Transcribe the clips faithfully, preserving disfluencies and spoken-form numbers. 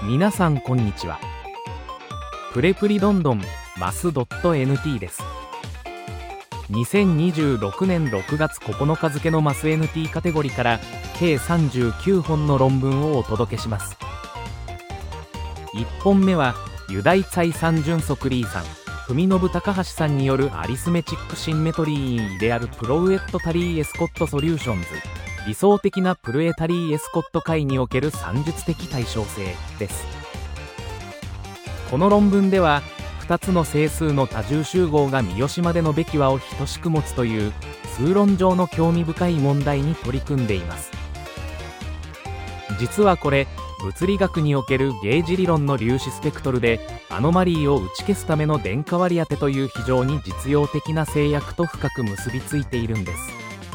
皆さんこんにちは。プレプリどんどんマス .nt です。にせんにじゅうろくねんろくがつここのか付のマス エヌティー カテゴリーから計さんじゅうきゅうほんの論文をお届けします。いっぽんめはユダイ・ツァイ・サン・ジュンソクリーさん、文信高橋さんによるアリスメチックシンメトリー・イン・イデアル・プロウエット・タリー・エスコット・ソリューションズ、理想的なプルエタリー・エスコット解における算術的対称性です。この論文ではふたつの整数の多重集合が三好までのべき和を等しく持つという数論上の興味深い問題に取り組んでいます。実はこれ物理学におけるゲージ理論の粒子スペクトルでアノマリーを打ち消すための電荷割り当てという非常に実用的な制約と深く結びついているんです。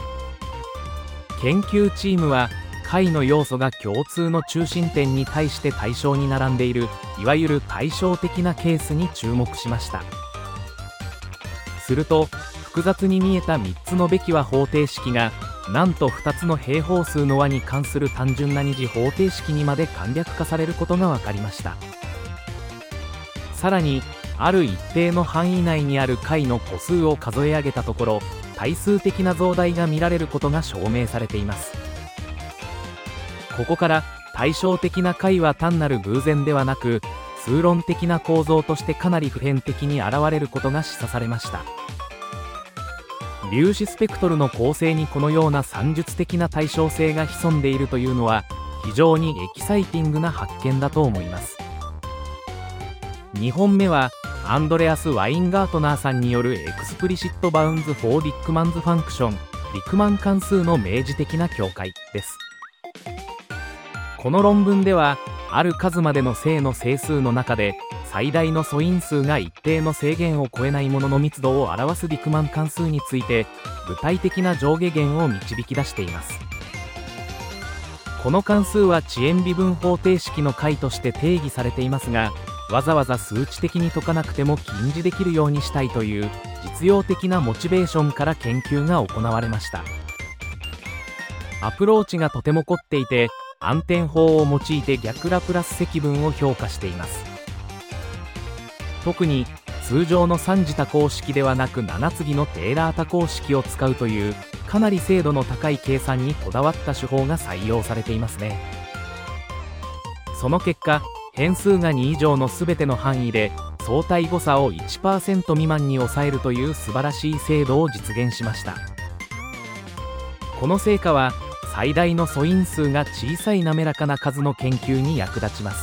研究チームは解の要素が共通の中心点に対して対称に並んでいるいわゆる対称的なケースに注目しました。すると複雑に見えたみっつのべき和方程式がなんとふたつの平方数の和に関する単純な二次方程式にまで簡略化されることが分かりました。さらにある一定の範囲内にある解の個数を数え上げたところ対数的な増大が見られることが証明されています。ここから対照的な解は単なる偶然ではなく数論的な構造としてかなり普遍的に現れることが示唆されました。粒子スペクトルの構成にこのような算術的な対称性が潜んでいるというのは非常にエキサイティングな発見だと思います。にほんめはアンドレアス・ワインガートナーさんによるエクスプリシット・バウンズ・フォー・ディックマンズ・ファンクション、ディクマン関数の明示的な境界です。この論文ではある数までの正の整数の中で最大の素因数が一定の制限を超えないものの密度を表すディクマン関数について具体的な上下限を導き出しています。この関数は遅延微分方程式の解として定義されていますが、わざわざ数値的に解かなくても近似できるようにしたいという実用的なモチベーションから研究が行われました。アプローチがとても凝っていて暗転法を用いて逆ラプラス積分を評価しています。特に通常のさん次多項式ではなくなな次のテーラー多項式を使うというかなり精度の高い計算にこだわった手法が採用されていますね。その結果変数がに以上のすべての範囲で相対誤差を いちパーセント 未満に抑えるという素晴らしい精度を実現しました。この成果は最大の素因数が小さい滑らかな数の研究に役立ちます。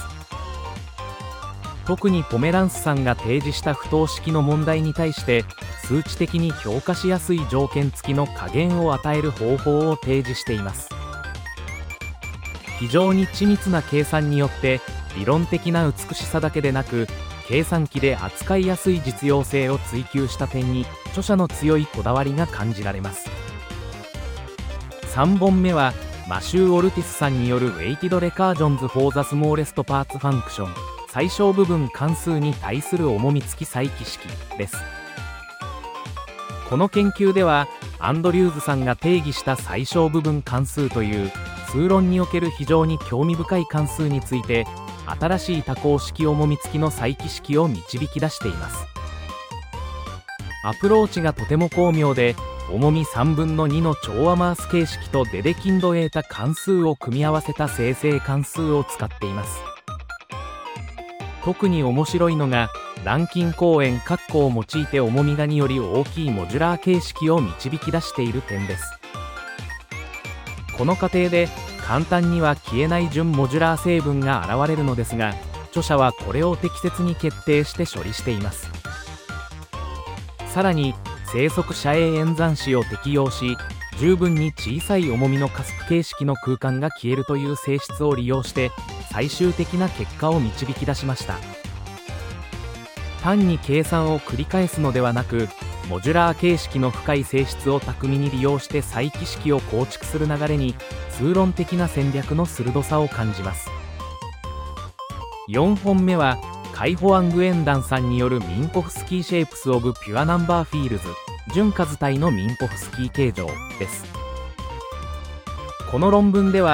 特にポメランスさんが提示した不等式の問題に対して数値的に評価しやすい条件付きの加減を与える方法を提示しています。非常に緻密な計算によって理論的な美しさだけでなく計算機で扱いやすい実用性を追求した点に著者の強いこだわりが感じられます。さんぼんめはマシュー・オルティスさんによるウェイティド・レカージョンズ・フォー・ザ・スモーレスト・パーツ・ファンクション、最小部分関数に対する重み付き再帰式です。この研究ではアンドリューズさんが定義した最小部分関数という数論における非常に興味深い関数について新しい多項式重み付きの再帰式を導き出しています。アプローチがとても巧妙で重みさんぶんのにの超アマース形式とデデキンドエータ関数を組み合わせた生成関数を使っています。特に面白いのがランキン公園括弧を用いて重みがにより大きいモジュラー形式を導き出している点です。この過程で簡単には消えない準モジュラー成分が現れるのですが著者はこれを適切に決定して処理しています。さらに生息者永演算子を適用し十分に小さい重みのカスプ形式の空間が消えるという性質を利用して最終的な結果を導き出しました。単に計算を繰り返すのではなくモジュラー形式の深い性質を巧みに利用して再帰式を構築する流れに数論的な戦略の鋭さを感じます。よんほんめはカイホアングエンダンさんによるミンコフスキーシェイプスオブピュアナンバーフィールズ純数体のミンコフスキー形状です。この論文では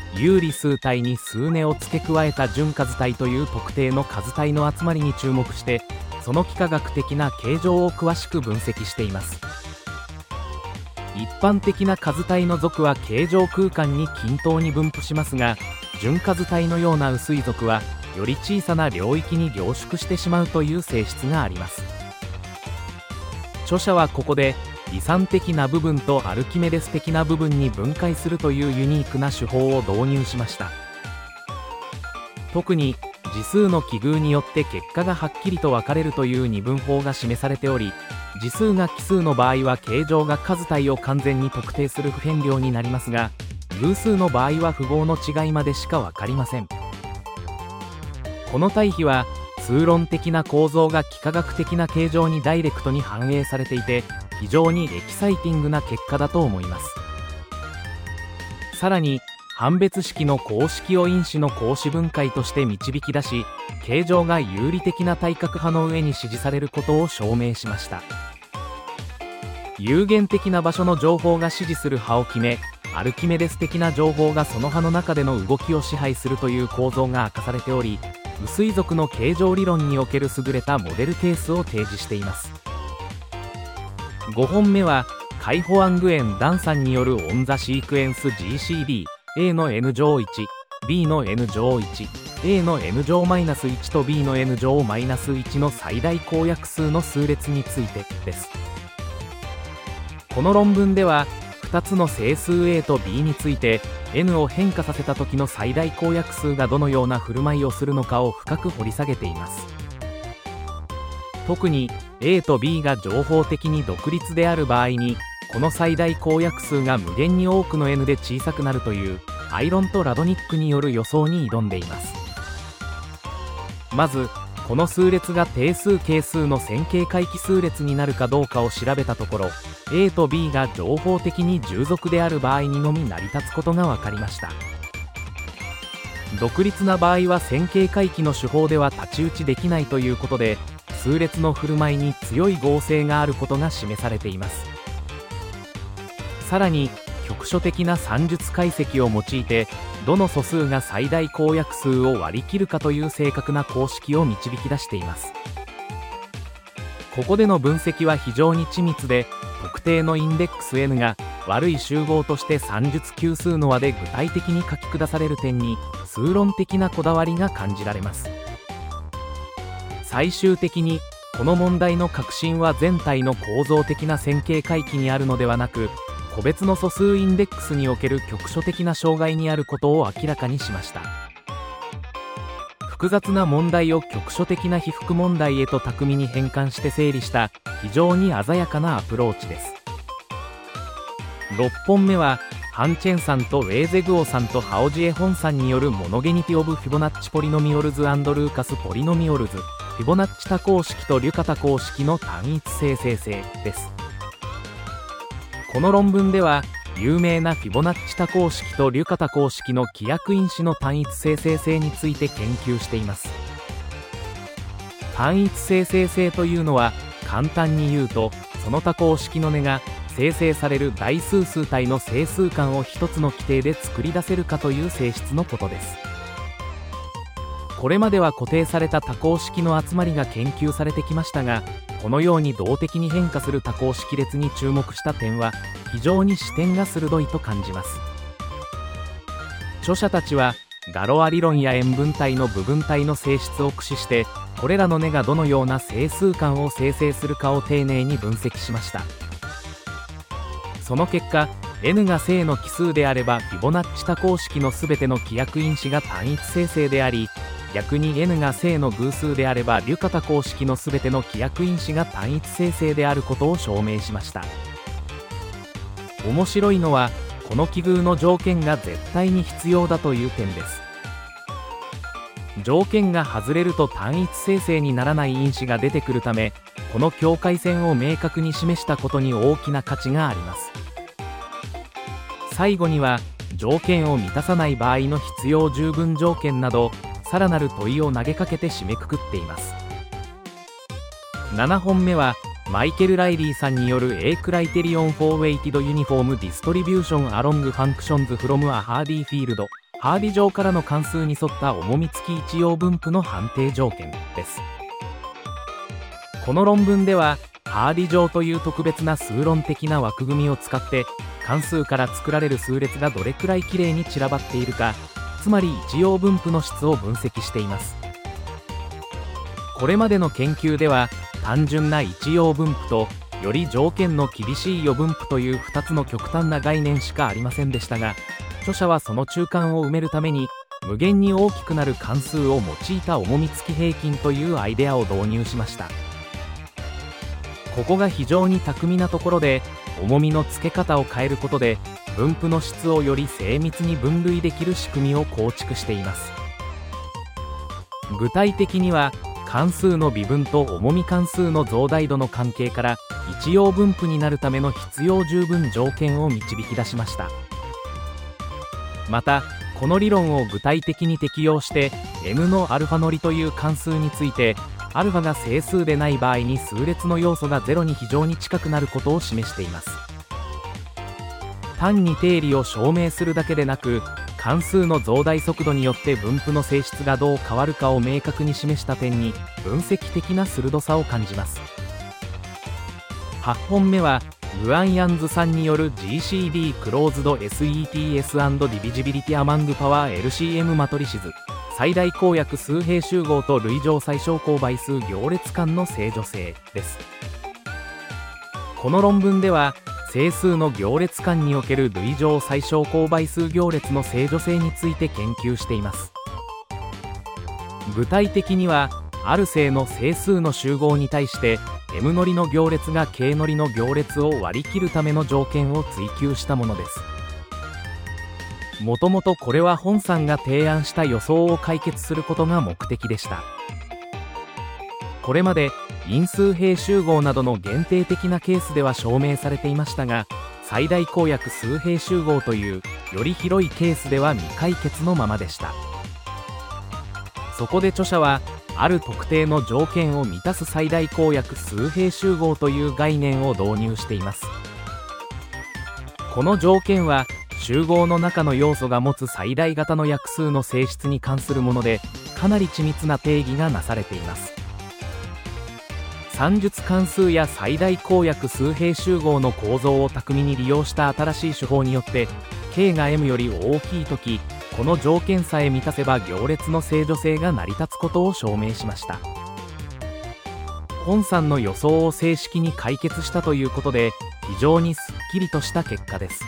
有理数体に数根を付け加えた純数体という特定の数体の集まりに注目して、その幾何学的な形状を詳しく分析しています。一般的な数体の属は形状空間に均等に分布しますが、純数体のような薄い属はより小さな領域に凝縮してしまうという性質があります。著者はここで離散的な部分とアルキメデス的な部分に分解するというユニークな手法を導入しました。特に次数の記号によって結果がはっきりと分かれるという二分法が示されており、次数が奇数の場合は形状が数体を完全に特定する不変量になりますが、偶数の場合は符号の違いまでしか分かりません。この対比は数論的な構造が幾何学的な形状にダイレクトに反映されていて、非常にエキサイティングな結果だと思います。さらに判別式の公式を因子の公子分解として導き出し、形状が有理的な対角派の上に指示されることを証明しました。有限的な場所の情報が指示する派を決め、アルキメデス的な情報がその派の中での動きを支配するという構造が明かされており、薄い属の形状理論における優れたモデルケースを提示しています。ごほんめはカイ・ホアングエン・ダンさんによるオン・ザ・シークエンス ジーシーディー、A の N 乗いち、B の N 乗いち、A の N 乗 マイナスいち と B の N 乗 マイナスいち の最大公約数の数列についてです。この論文ではふたつの整数 A と B について N を変化させた時の最大公約数がどのような振る舞いをするのかを深く掘り下げています。特に A と B が情報的に独立である場合に、この最大公約数が無限に多くの N で小さくなるというアイロンとラドニックによる予想に挑んでいます。まずこの数列が定数係数の線形回帰数列になるかどうかを調べたところ、 A と B が情報的に従属である場合にのみ成り立つことが分かりました。独立な場合は線形回帰の手法では太刀打ちできないということで、数列の振る舞いに強い合性があることが示されています。さらに局所的な算術解析を用いて、どの素数が最大公約数を割り切るかという正確な公式を導き出しています。ここでの分析は非常に緻密で、特定のインデックス N が悪い集合として算術級数の和で具体的に書き下される点に数論的なこだわりが感じられます。最終的にこの問題の核心は全体の構造的な線形回帰にあるのではなく、個別の素数インデックスにおける局所的な障害にあることを明らかにしました。複雑な問題を局所的な被覆問題へと巧みに変換して整理した非常に鮮やかなアプローチです。ろっぽんめはハン・チェンさんとウェーゼグオさんとハオジエホンさんによるモノゲニティ・オブ・フィボナッチ・ポリノミオルズ&ルーカス・ポリノミオルズ、フィボナッチ多項式とリュカ多項式の単一性生成です。この論文では有名なフィボナッチ多項式とリュカ多項式の規約因子の単一性生成について研究しています。単一性生成というのは簡単に言うと、その多項式の根が生成される大数数体の整数間を一つの規定で作り出せるかという性質のことです。これまでは固定された多項式の集まりが研究されてきましたが、このように動的に変化する多項式列に注目した点は非常に視点が鋭いと感じます。著者たちはガロア理論や円分体の部分体の性質を駆使して、これらの根がどのような整数間を生成するかを丁寧に分析しました。その結果 N が正の奇数であればフィボナッチ多項式のすべての規約因子が単一生成であり、逆に N が正の偶数であればリュカ多項式のすべての規約因子が単一生成であることを証明しました。面白いのはこの記号の条件が絶対に必要だという点です。条件が外れると単一生成にならない因子が出てくるため、この境界線を明確に示したことに大きな価値があります。最後には条件を満たさない場合の必要十分条件などさらなる問いを投げかけて締めくくっています。ななほんめはマイケル・ライリーさんによる A クライテリオン for Weighted Uniform Distribution Along Functions from a Hardy Field ハーディ上からの関数に沿った重み付き一様分布の判定条件です。この論文ではハーディ上という特別な数論的な枠組みを使って関数から作られる数列がどれくらいきれいに散らばっているか、つまり一様分布の質を分析しています。これまでの研究では単純な一様分布とより条件の厳しい余分布というふたつの極端な概念しかありませんでしたが、著者はその中間を埋めるために無限に大きくなる関数を用いた重み付き平均というアイデアを導入しました。ここが非常に巧みなところで、重みの付け方を変えることで分布の質をより精密に分類できる仕組みを構築しています。具体的には関数の微分と重み関数の増大度の関係から一様分布になるための必要十分条件を導き出しました。またこの理論を具体的に適用して N の α 乗りという関数についてαが整数でない場合に数列の要素がゼロに非常に近くなることを示しています。単に定理を証明するだけでなく、関数の増大速度によって分布の性質がどう変わるかを明確に示した点に分析的な鋭さを感じます。はちほんめはグアン・ヤンズさんによる ジーシーディー クローズド セット アンド ディビジビリティアマングパワー エルシーエム マトリシズ最大公約数平集合と類乗最小公倍数行列間の正序性です。この論文では整数の行列間における類乗最小公倍数行列の正序性について研究しています。具体的にはある正の整数の集合に対して M 乗りの行列が K 乗りの行列を割り切るための条件を追求したものです。もともとこれは本さんが提案した予想を解決することが目的でした。これまで因数平集合などの限定的なケースでは証明されていましたが、最大公約数平集合というより広いケースでは未解決のままでした。そこで著者はある特定の条件を満たす最大公約数平集合という概念を導入しています。この条件は集合の中の要素が持つ最大型の約数の性質に関するもので、かなり緻密な定義がなされています。算術関数や最大公約数平集合の構造を巧みに利用した新しい手法によって K が M より大きいとき、この条件さえ満たせば行列の正序性が成り立つことを証明しました。本さんの予想を正式に解決したということで、非常にすっきりとした結果です。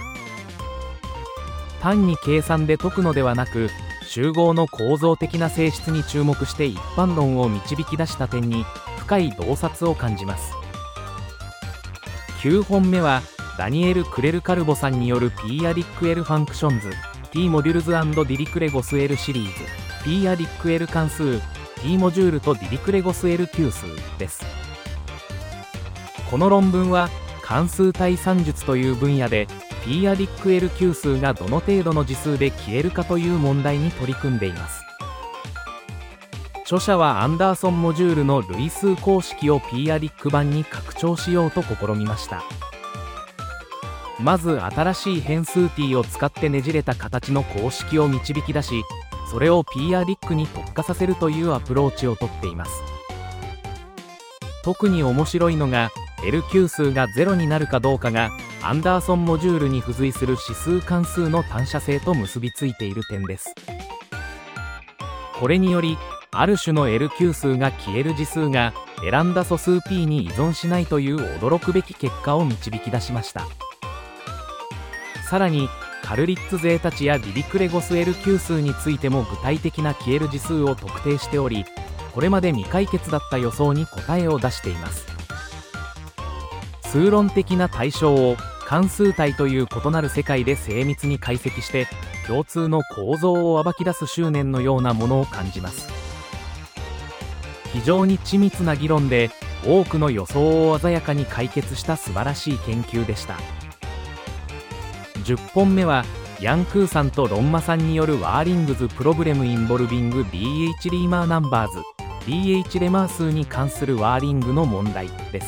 単に計算で解くのではなく、集合の構造的な性質に注目して一般論を導き出した点に深い洞察を感じます。きゅうほんめはダニエル・クレルカルボさんによるピーアディック L ファンクションズ T モデュルズ&ディリクレゴス L シリーズ P アディック L 関数 T モジュールとディリクレゴス L 級数です。この論文は関数対算術という分野で P アディック L 級数がどの程度の次数で消えるかという問題に取り組んでいます。著者はアンダーソンモジュールの類数公式を P アディック版に拡張しようと試みました。まず新しい変数 t を使ってねじれた形の公式を導き出し、それを P アディックに特化させるというアプローチをとっています。特に面白いのが L 級数がゼロになるかどうかがアンダーソンモジュールに付随する指数関数の単写性と結びついている点です。これによりある種の L 級数が消える次数が選んだ素数 P に依存しないという驚くべき結果を導き出しました。さらにカルリッツゼータ値やディリクレゴス L 級数についても具体的な消える次数を特定しており、これまで未解決だった予想に答えを出しています。数論的な対象を関数体という異なる世界で精密に解析して共通の構造を暴き出す執念のようなものを感じます。非常に緻密な議論で多くの予想を鮮やかに解決した素晴らしい研究でした。じゅっぽんめはヤン・クーさんとロンマさんによるワーリングズ・プロブレム・インボルビング ディーエイチ リーマーナンバーズ ディーエイチ レマー数に関するワーリングの問題です。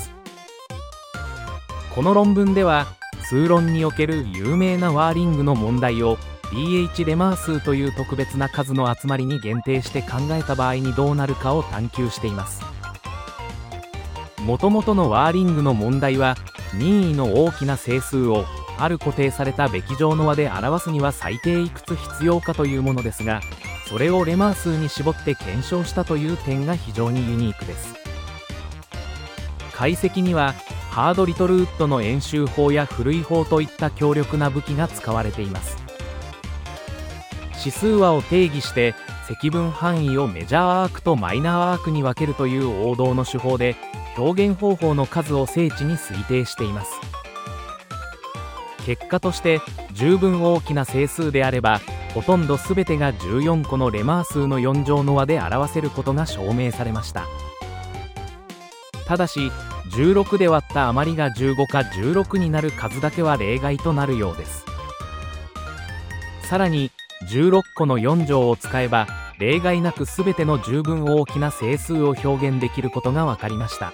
この論文では数論における有名なワーリングの問題をディーエイチ レマー数という特別な数の集まりに限定して考えた場合にどうなるかを探求しています。もともとのワーリングの問題は、任意の大きな整数をある固定されたべき乗の和で表すには最低いくつ必要かというものですが、それをレマー数に絞って検証したという点が非常にユニークです。解析にはハードリトルウッドの演習法や古い法といった強力な武器が使われています。指数和を定義して積分範囲をメジャーアークとマイナーアークに分けるという王道の手法で表現方法の数を精緻に推定しています。結果として十分大きな整数であればほとんど全てがじゅうよんこのレマー数のよん乗の和で表せることが証明されました。ただしじゅうろくで割った余りがじゅうごかじゅうろくになる数だけは例外となるようです。さらにじゅうろっこのよん乗を使えば例外なく全ての十分大きな整数を表現できることが分かりました。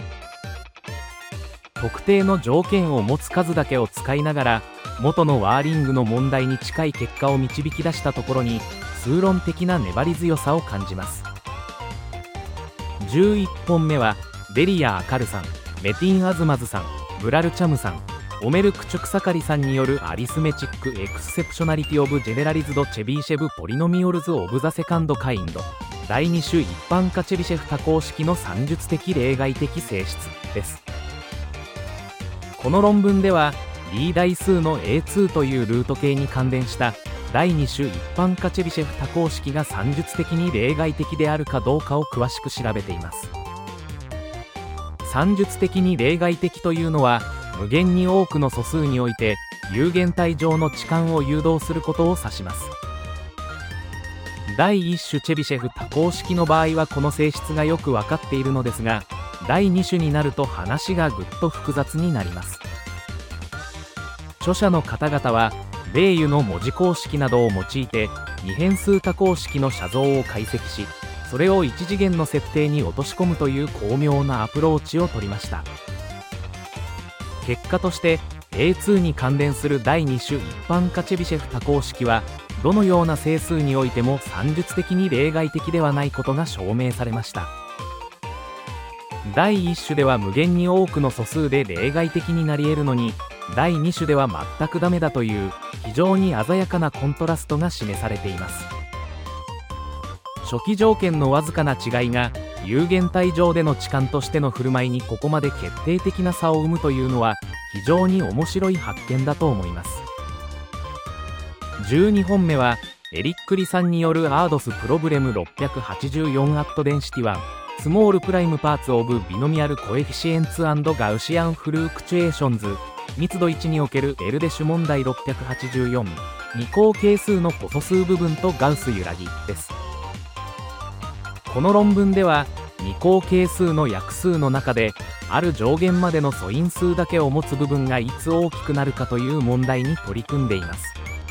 特定の条件を持つ数だけを使いながら元のワーリングの問題に近い結果を導き出したところに数論的な粘り強さを感じます。じゅういっぽんめはデリア・アカルさん、メティン・アズマズさん、ブラルチャムさん、オメル・クチョクサカリさんによるアリスメチック・エクセプショナリティ・オブ・ジェネラリズド・チェビーシェブ・ポリノミオルズ・オブ・ザ・セカンド・カインドだいに種一般化チェビシェフ多項式の算術的例外的性質です。この論文では D 代数の エーツー というルート系に関連しただいに種一般化チェビシェフ多項式が算術的に例外的であるかどうかを詳しく調べています。算術的に例外的というのは無限に多くの素数において有限体上の置換を誘導することを指します。だいいっ種チェビシェフ多項式の場合はこの性質がよく分かっているのですが、だいに種になると話がぐっと複雑になります。著者の方々はベイユの文字公式などを用いて二変数多項式の写像を解析し、それを一次元の設定に落とし込むという巧妙なアプローチを取りました。結果として エーツー に関連するだいに種一般化チェビシェフ多項式はどのような整数においても算術的に例外的ではないことが証明されました。だいいっ種では無限に多くの素数で例外的になり得るのに、だいに種では全くダメだという非常に鮮やかなコントラストが示されています。初期条件のわずかな違いが有限体上での置換としての振る舞いにここまで決定的な差を生むというのは非常に面白い発見だと思います。じゅうにほんめはエリックリさんによるアードスプロブレムろっぴゃくはちじゅうよんアットデンシティワンスモールプライムパーツオブビノミアルコエフィシエンツ&ガウシアンフルークチュエーションズ密度いちにおけるエルデシュ問題ろっぴゃくはちじゅうよん二項係数の個素数部分とガウス揺らぎです。この論文では二項係数の約数の中である上限までの素因数だけを持つ部分がいつ大きくなるかという問題に取り組んでいます。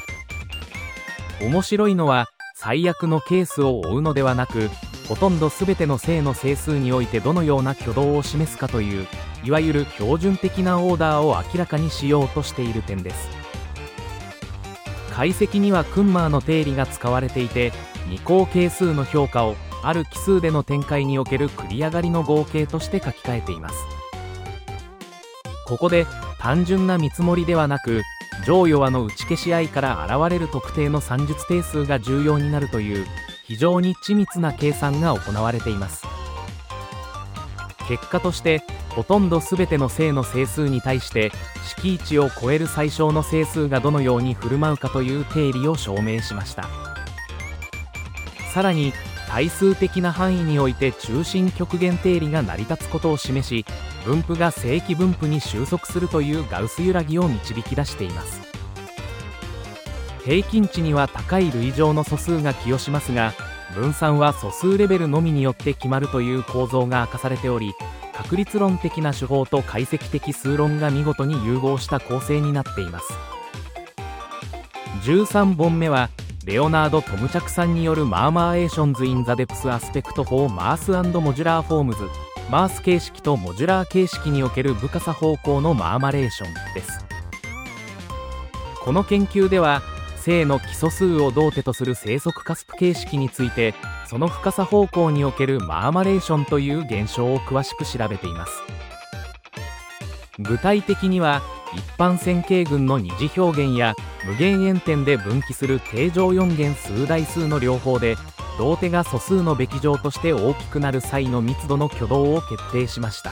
面白いのは最悪のケースを追うのではなく、ほとんど全ての正の整数においてどのような挙動を示すかといういわゆる標準的なオーダーを明らかにしようとしている点です。解析にはクンマーの定理が使われていて、二項係数の評価をある奇数での展開における繰り上がりの合計として書き換えています。ここで単純な見積もりではなく、乗与和の打ち消し合いから現れる特定の算術定数が重要になるという非常に緻密な計算が行われています。結果としてほとんど全ての正の整数に対して式値を超える最小の整数がどのように振る舞うかという定理を証明しました。さらに対数的な範囲において中心極限定理が成り立つことを示し、分布が正規分布に収束するというガウス揺らぎを導き出しています。平均値には高い類乗の素数が寄与しますが、分散は素数レベルのみによって決まるという構造が明かされており、確率論的な手法と解析的数論が見事に融合した構成になっています。じゅうさんぼんめはレオナード・トムチャクさんによるマーマーエーションズ・イン・ザ・デプス・アスペクト・フォー・マース&モジュラー・フォームズマース形式とモジュラー形式における深さ方向のマーマレーションです。この研究では正の基礎数を同手とする正則カスプ形式について、その深さ方向におけるマーマレーションという現象を詳しく調べています。具体的には、一般線形群の二次表現や無限円点で分岐する定常よん元数代数の両方で、同手が素数のべき乗として大きくなる際の密度の挙動を決定しました。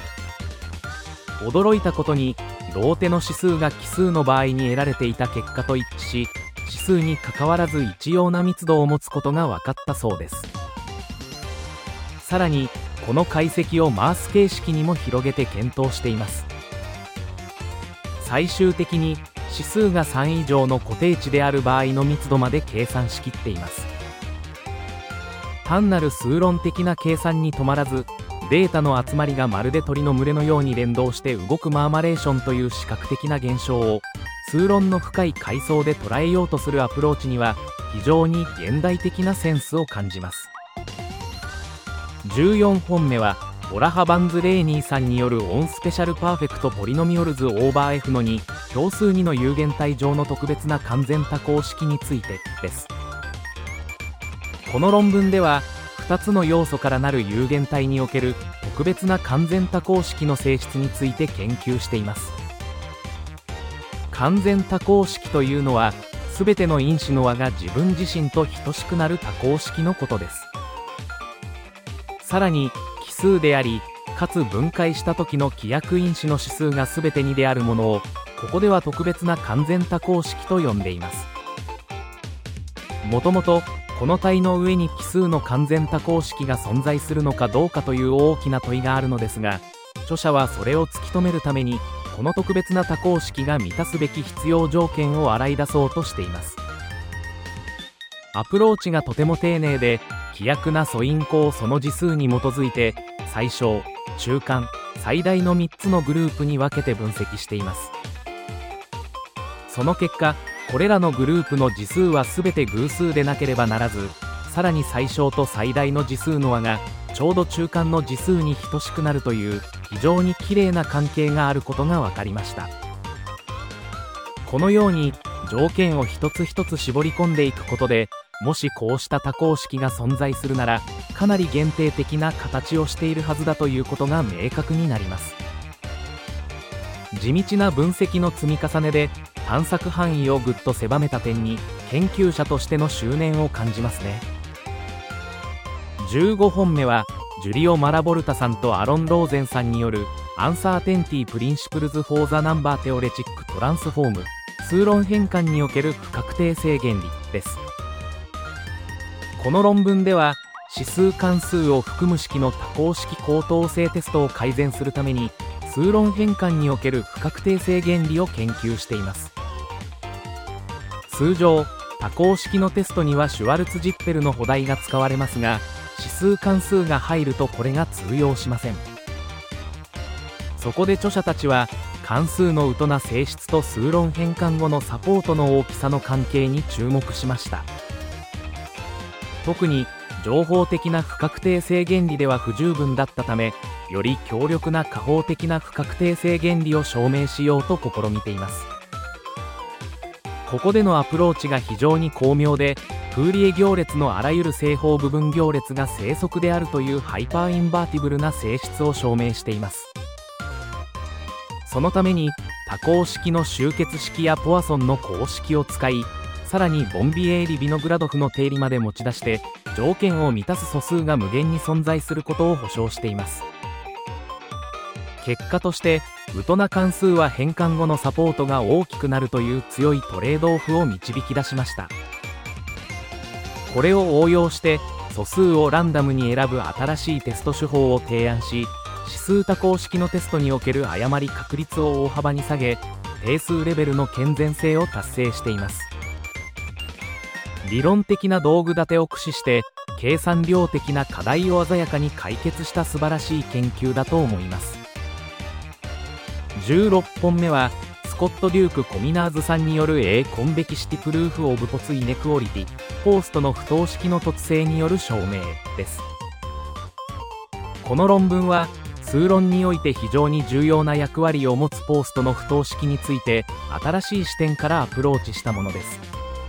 驚いたことに、同手の指数が奇数の場合に得られていた結果と一致し、指数にかかわらず一様な密度を持つことが分かったそうです。さらに、この解析をマース形式にも広げて検討しています。最終的に指数がさん以上の固定値である場合の密度まで計算しきっています。単なる数論的な計算に止まらず、データの集まりがまるで鳥の群れのように連動して動くマーマレーションという視覚的な現象を数論の深い階層で捉えようとするアプローチには非常に現代的なセンスを感じます。じゅうよんほんめはオラハ・バンズ・レーニーさんによるオンスペシャルパーフェクトポリノミオルズオーバー F のに小数にの有限体上の特別な完全多項式についてです。この論文ではふたつの要素からなる有限体における特別な完全多項式の性質について研究しています。完全多項式というのはすべての因子の和が自分自身と等しくなる多項式のことです。さらに奇数でありかつ分解した時の規約因子の指数がすべてにであるものをここでは特別な完全多項式と呼んでいます。もともとこの体の上に奇数の完全多項式が存在するのかどうかという大きな問いがあるのですが、著者はそれを突き止めるためにこの特別な多項式が満たすべき必要条件を洗い出そうとしています。アプローチがとても丁寧で規約な素因項をその次数に基づいて最小、中間、最大のみっつのグループに分けて分析しています。その結果これらのグループの次数はすべて偶数でなければならず、さらに最小と最大の次数の和がちょうど中間の次数に等しくなるという非常にきれいな関係があることが分かりました。このように条件を一つ一つ絞り込んでいくことで、もしこうした多項式が存在するならかなり限定的な形をしているはずだということが明確になります。地道な分析の積み重ねで探索範囲をぐっと狭めた点に研究者としての執念を感じますね。じゅうごほんめはジュリオ・マラボルタさんとアロン・ローゼンさんによるアンサーテンティ・プリンシプルズ・フォー・ザ・ナンバー・テオレチック・トランスフォーム数論変換における不確定性原理です。この論文では指数関数を含む式の多項式高等性テストを改善するために数論変換における不確定性原理を研究しています。通常多項式のテストにはシュワルツジッペルの補題が使われますが、指数関数が入るとこれが通用しません。そこで著者たちは関数のウトな性質と数論変換後のサポートの大きさの関係に注目しました。特に情報的な不確定性原理では不十分だったため、より強力な加法的な不確定性原理を証明しようと試みています。ここでのアプローチが非常に巧妙で、フーリエ行列のあらゆる正方部分行列が正則であるというハイパーインバーティブルな性質を証明しています。そのために多項式の集結式やポワソンの公式を使い、さらにボンビエーリ・ビノグラドフの定理まで持ち出して条件を満たす素数が無限に存在することを保証しています。結果としてウトな関数は変換後のサポートが大きくなるという強いトレードオフを導き出しました。これを応用して素数をランダムに選ぶ新しいテスト手法を提案し、指数多項式のテストにおける誤り確率を大幅に下げ、定数レベルの健全性を達成しています。理論的な道具立てを駆使して計算量的な課題を鮮やかに解決した素晴らしい研究だと思います。じゅうろっぽんめはスコット・デューク・コミナーズさんによる A コンベキシティプルーフ・オブ・ポツ・イネクオリティポーストの不等式の突性による証明です。この論文は数論において非常に重要な役割を持つポーストの不等式について新しい視点からアプローチしたものです。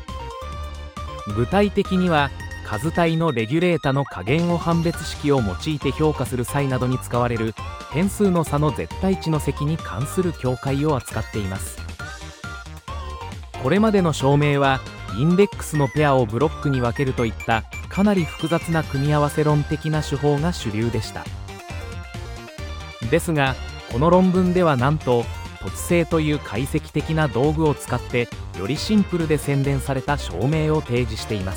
具体的には数帯のレギュレータの加減を判別式を用いて評価する際などに使われる変数の差の絶対値の積に関する境界を扱っています。これまでの証明はインデックスのペアをブロックに分けるといったかなり複雑な組み合わせ論的な手法が主流でした。ですがこの論文ではなんと突性という解析的な道具を使ってよりシンプルで洗練された証明を提示しています。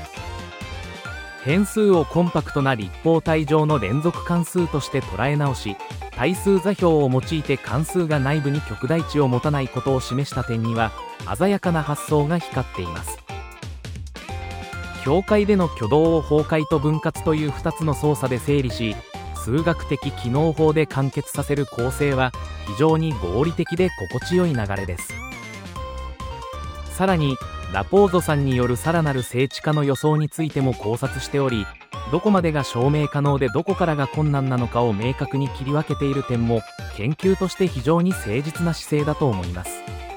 変数をコンパクトな立方体上の連続関数として捉え直し、対数座標を用いて関数が内部に極大値を持たないことを示した点には鮮やかな発想が光っています。境界での挙動を崩壊と分割というふたつの操作で整理し、数学的機能法で完結させる構成は非常に合理的で心地よい流れです。さらにラポーゾさんによるさらなる精緻化の予想についても考察しており、どこまでが証明可能でどこからが困難なのかを明確に切り分けている点も研究として非常に誠実な姿勢だと思います。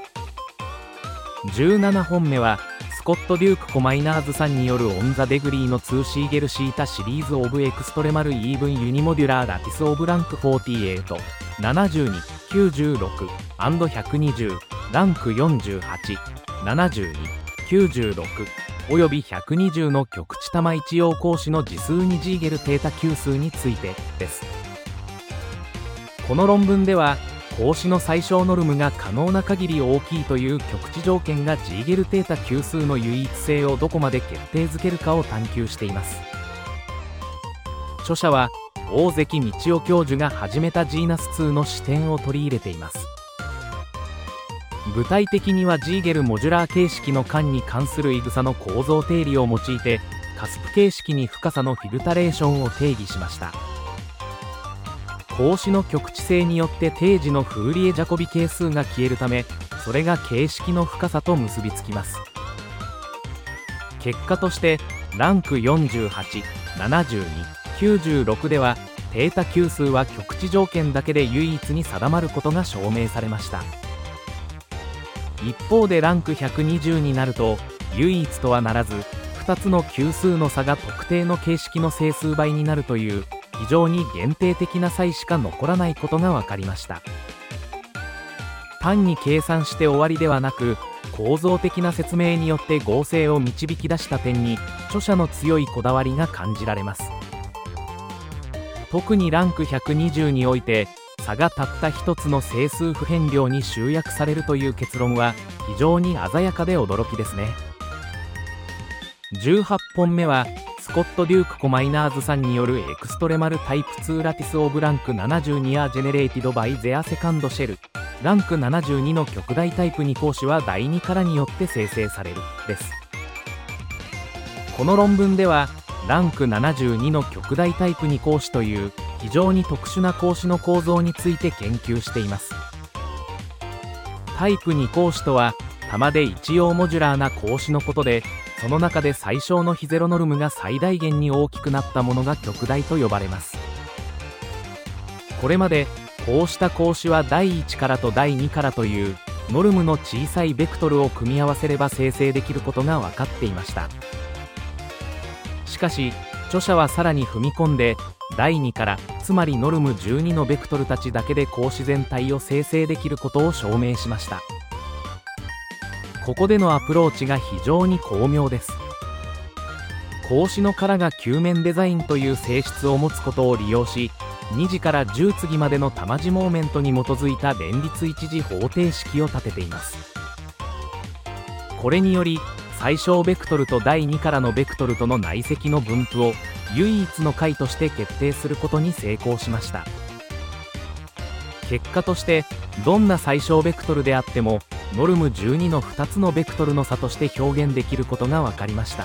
じゅうななほんめはスコット・デューク・コマイナーズさんによるオン・ザ・デグリーのツーシーゲルシータシリーズ・オブ・エクストレマル・イーブン・ユニモデュラー・ラティス・オブ・ランクよんじゅうはち、ななじゅうに、きゅうじゅうろく、ひゃくにじゅう、ランクよんじゅうはち、ななじゅうに、きゅうじゅうろくおよびひゃくにじゅうの極地玉一様格子の次数にジーゲルテータ級数についてです。この論文では格子の最小ノルムが可能な限り大きいという極地条件がジーゲルテータ級数の唯一性をどこまで決定づけるかを探求しています。著者は大関道夫教授が始めたジーナスツーの視点を取り入れています。具体的にはジーゲルモジュラー形式の間に関するいぐさの構造定理を用いてカスプ形式に深さのフィルタレーションを定義しました。格子の極地性によって定時のフーリエ・ジャコビ係数が消えるため、それが形式の深さと結びつきます。結果としてランクよんじゅうはち、ななじゅうに、きゅうじゅうろくではテータ級数は極地条件だけで唯一に定まることが証明されました。一方でランクひゃくにじゅうになると唯一とはならずふたつの級数の差が特定の形式の整数倍になるという非常に限定的な差異しか残らないことが分かりました。単に計算して終わりではなく構造的な説明によって合成を導き出した点に著者の強いこだわりが感じられます。特にランクひゃくにじゅうにおいて差がたった一つの整数不変量に集約されるという結論は非常に鮮やかで驚きですね。じゅうはっぽんめはスコット・デューク・コマイナーズさんによるエクストレマルタイプツーラティス・オブ・ランクななじゅうにアジェネレーティド・バイ・ゼア・セカンド・シェルランクななじゅうにの極大タイプに項子はだいにからによって生成されるです。この論文ではランクななじゅうにの極大タイプに項子という非常に特殊な格子の構造について研究しています。タイプに項子とは玉で一様モジュラーな格子のことで、その中で最小の非ゼロノルムが最大限に大きくなったものが極大と呼ばれます。これまでこうした格子はだいいちからとだいにからというノルムの小さいベクトルを組み合わせれば生成できることが分かっていました。しかし著者はさらに踏み込んでだいにから、つまりノルムじゅうにのベクトルたちだけで格子全体を生成できることを証明しました。ここでのアプローチが非常に巧妙です。格子の殻が球面デザインという性質を持つことを利用し、に次からじゅう次までの玉字モーメントに基づいた連立一次方程式を立てています。これにより最小ベクトルとだいにからのベクトルとの内積の分布を唯一の解として決定することに成功しました。結果としてどんな最小ベクトルであってもノルムじゅうにのふたつのベクトルの差として表現できることが分かりました。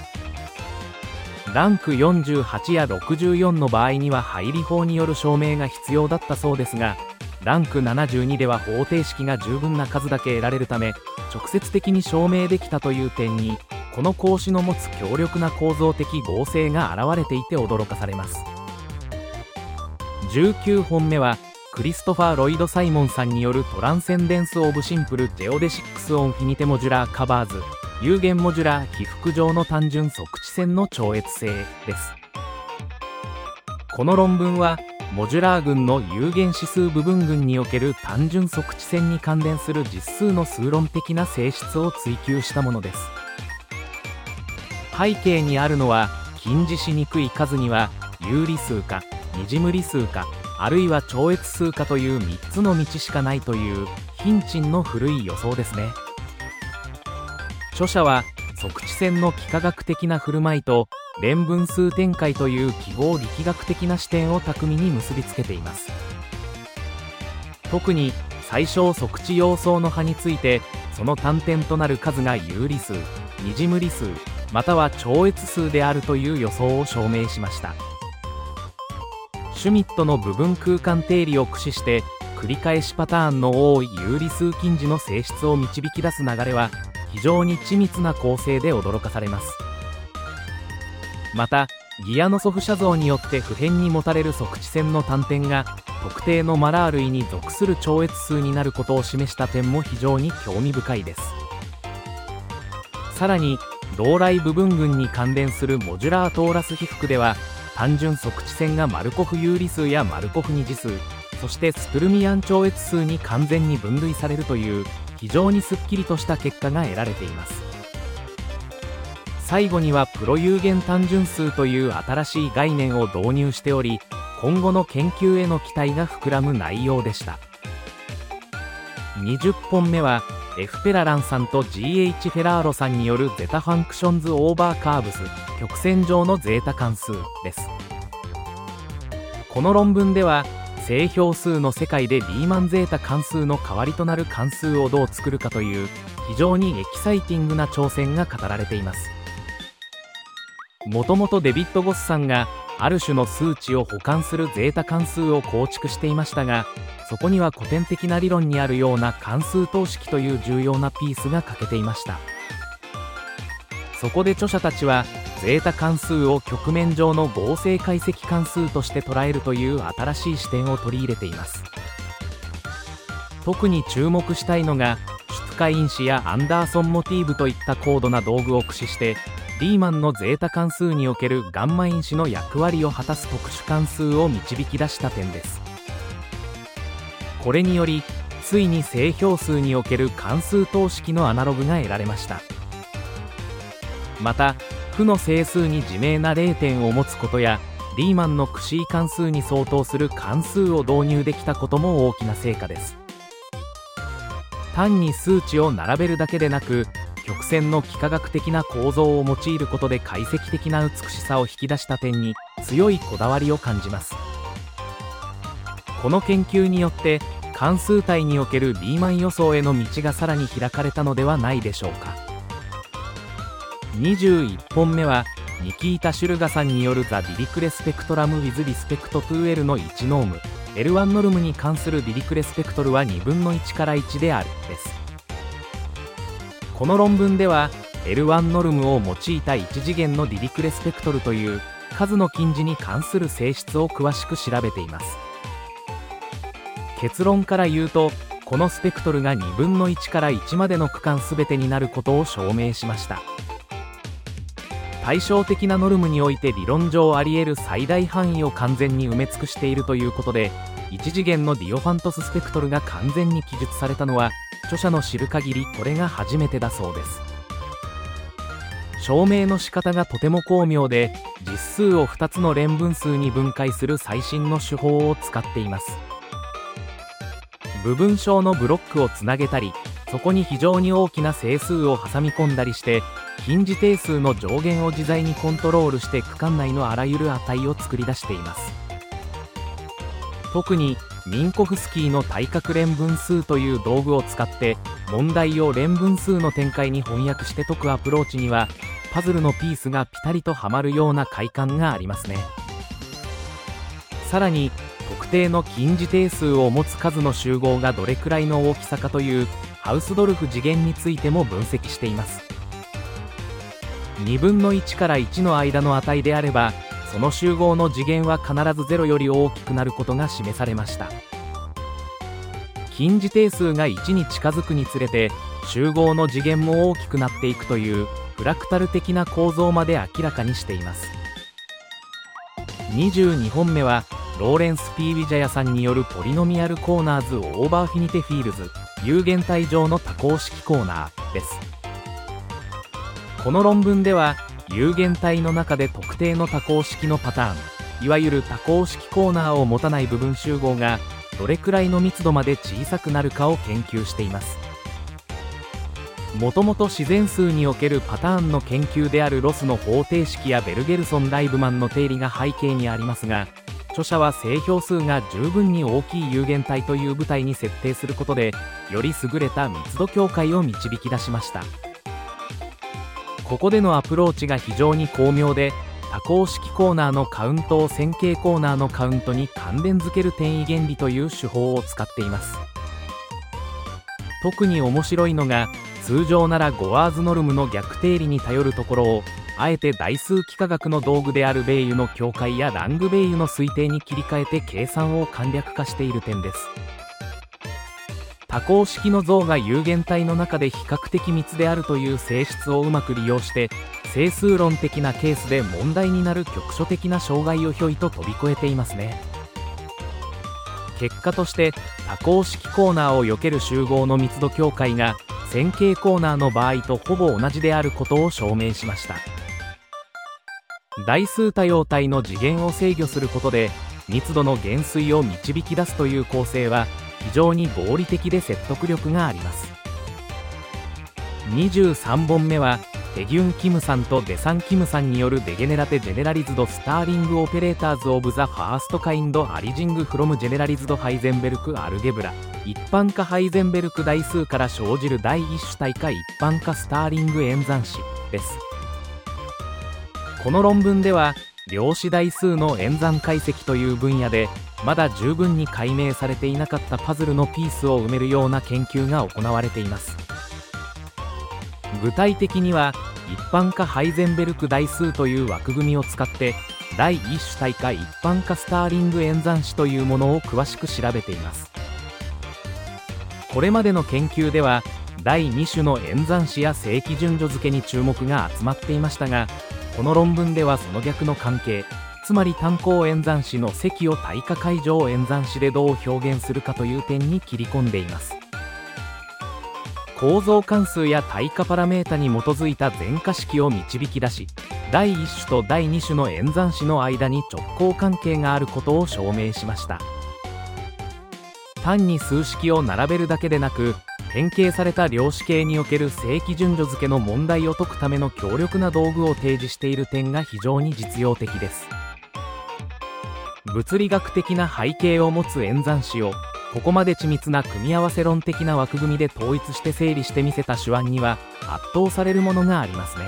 ランクよんじゅうはちやろくじゅうよんの場合には配理法による証明が必要だったそうですが、ランクななじゅうにでは方程式が十分な数だけ得られるため直接的に証明できたという点に、この格子の持つ強力な構造的合成が現れていて驚かされます。じゅうきゅうほんめはクリストファー・ロイド・サイモンさんによるトランセンデンス・オブ・シンプル・ジェオデシックス・オン・フィニテ・モジュラー・カバーズ有限モジュラー被覆上の単純測地線の超越性です。この論文はモジュラー群の有限指数部分群における単純測地線に関連する実数の数論的な性質を追求したものです。背景にあるのは、近似しにくい数には有理数か二次無理数かあるいは超越数かというみっつの道しかないというヒンチンの古い予想ですね。著者は測地線の幾何学的な振る舞いと連分数展開という記号力学的な視点を巧みに結びつけています。特に最小測地要素の派について、その単点となる数が有理数、二次無理数または超越数であるという予想を証明しました。シュミットの部分空間定理を駆使して繰り返しパターンの多い有理数近似の性質を導き出す流れは非常に緻密な構成で驚かされます。またギアノソフ写像によって不変に持たれる測地線の単点が特定のマラー類に属する超越数になることを示した点も非常に興味深いです。さらに同来部分群に関連するモジュラートーラス被覆では、単純測地線がマルコフ有理数やマルコフ二次数、そしてストゥルミアン超越数に完全に分類されるという非常にすっきりとした結果が得られています。最後にはプロ有限単純数という新しい概念を導入しており、今後の研究への期待が膨らむ内容でした。にじゅっぽんめはF フェラランさんと ジーエイチ フェラーロさんによるゼタファンクションズオーバーカーブス曲線上のゼータ関数です。この論文では正標数の世界でリーマンゼータ関数の代わりとなる関数をどう作るかという非常にエキサイティングな挑戦が語られています。もともとデビッド・ゴスさんがある種の数値を補完するゼータ関数を構築していましたが、そこには古典的な理論にあるような関数等式という重要なピースが欠けていました。そこで著者たちはゼータ関数を曲面上の合成解析関数として捉えるという新しい視点を取り入れています。特に注目したいのがシュツカイン子やアンダーソンモティーブといった高度な道具を駆使してリーマンのゼータ関数におけるガンマ因子の役割を果たす特殊関数を導き出した点です。これによりついに正標数における関数等式のアナログが得られました。また負の整数に自明なれいてんを持つことやリーマンのクシー関数に相当する関数を導入できたことも大きな成果です。単に数値を並べるだけでなく曲線の幾何学的な構造を用いることで解析的な美しさを引き出した点に強いこだわりを感じます。この研究によって関数体におけるリーマン予想への道がさらに開かれたのではないでしょうか。にじゅういっぽんめはニキータ・シュルガさんによるザ・ディリクレスペクトラム with respect to L のいちノーム エルワン ノルムに関するディリクレスペクトルはにぶんのいちからいちであるです。この論文では エルワン ノルムを用いたいち次元のディリクレスペクトルという数の近似に関する性質を詳しく調べています。結論から言うとこのスペクトルがにぶんのいちからいちまでの区間全てになることを証明しました。対照的なノルムにおいて理論上あり得る最大範囲を完全に埋め尽くしているということで、いち次元のディオファントススペクトルが完全に記述されたのは著者の知る限りこれが初めてだそうです。証明の仕方がとても巧妙で実数をふたつの連分数に分解する最新の手法を使っています。部分小のブロックをつなげたりそこに非常に大きな整数を挟み込んだりして近似定数の上限を自在にコントロールして区間内のあらゆる値を作り出しています。特にミンコフスキーの対角連分数という道具を使って問題を連分数の展開に翻訳して解くアプローチにはパズルのピースがピタリとはまるような快感がありますね。さらに特定の近似定数を持つ数の集合がどれくらいの大きさかというハウスドルフ次元についても分析しています。にぶんのいちからいちの間の値であればその集合の次元は必ずゼロより大きくなることが示されました。近似定数がいちに近づくにつれて集合の次元も大きくなっていくというフラクタル的な構造まで明らかにしています。にじゅうにほんめはローレンス・P・ウィジャヤさんによるポリノミアルコーナーズ・オーバーフィニテ・フィールズ有限体上の多項式コーナーです。この論文では有限体の中で特定の多項式のパターン、いわゆる多項式コーナーを持たない部分集合がどれくらいの密度まで小さくなるかを研究しています。もともと自然数におけるパターンの研究であるロスの方程式やベルゲルソン・ライブマンの定理が背景にありますが、著者は正標数が十分に大きい有限体という舞台に設定することでより優れた密度境界を導き出しました。ここでのアプローチが非常に巧妙で、多項式コーナーのカウントを線形コーナーのカウントに関連づける転移原理という手法を使っています。特に面白いのが、通常ならゴワーズノルムの逆定理に頼るところをあえて代数幾何学の道具であるベイユの境界やラングベイユの推定に切り替えて計算を簡略化している点です。多項式の像が有限体の中で比較的密であるという性質をうまく利用して整数論的なケースで問題になる局所的な障害をひょいと飛び越えていますね。結果として多項式コーナーを避ける集合の密度境界が線形コーナーの場合とほぼ同じであることを証明しました。代数多様体の次元を制御することで密度の減衰を導き出すという構成は非常に合理的で説得力があります。にじゅうさんぼんめはテギュン・キムさんとデサン・キムさんによるデゲネラテ・ジェネラリズド・スターリング・オペレーターズ・オブ・ザ・ファースト・カインド・アリジング・フロム・ジェネラリズド・ハイゼンベルク・アルゲブラ一般化ハイゼンベルク代数から生じる第一種体化一般化スターリング演算子です。この論文では量子代数の演算解析という分野でまだ十分に解明されていなかったパズルのピースを埋めるような研究が行われています。具体的には一般化ハイゼンベルク代数という枠組みを使って第一種体化一般化スターリング演算子というものを詳しく調べています。これまでの研究では第二種の演算子や正規順序付けに注目が集まっていましたが、この論文ではその逆の関係、つまり単項演算子の積を対価解乗演算子でどう表現するかという点に切り込んでいます。構造関数や対価パラメータに基づいた前科式を導き出し、第一種と第二種の演算子の間に直行関係があることを証明しました。単に数式を並べるだけでなく、変形された量子系における正規順序付けの問題を解くための強力な道具を提示している点が非常に実用的です。物理学的な背景を持つ演算子をここまで緻密な組み合わせ論的な枠組みで統一して整理してみせた手腕には圧倒されるものがありますね。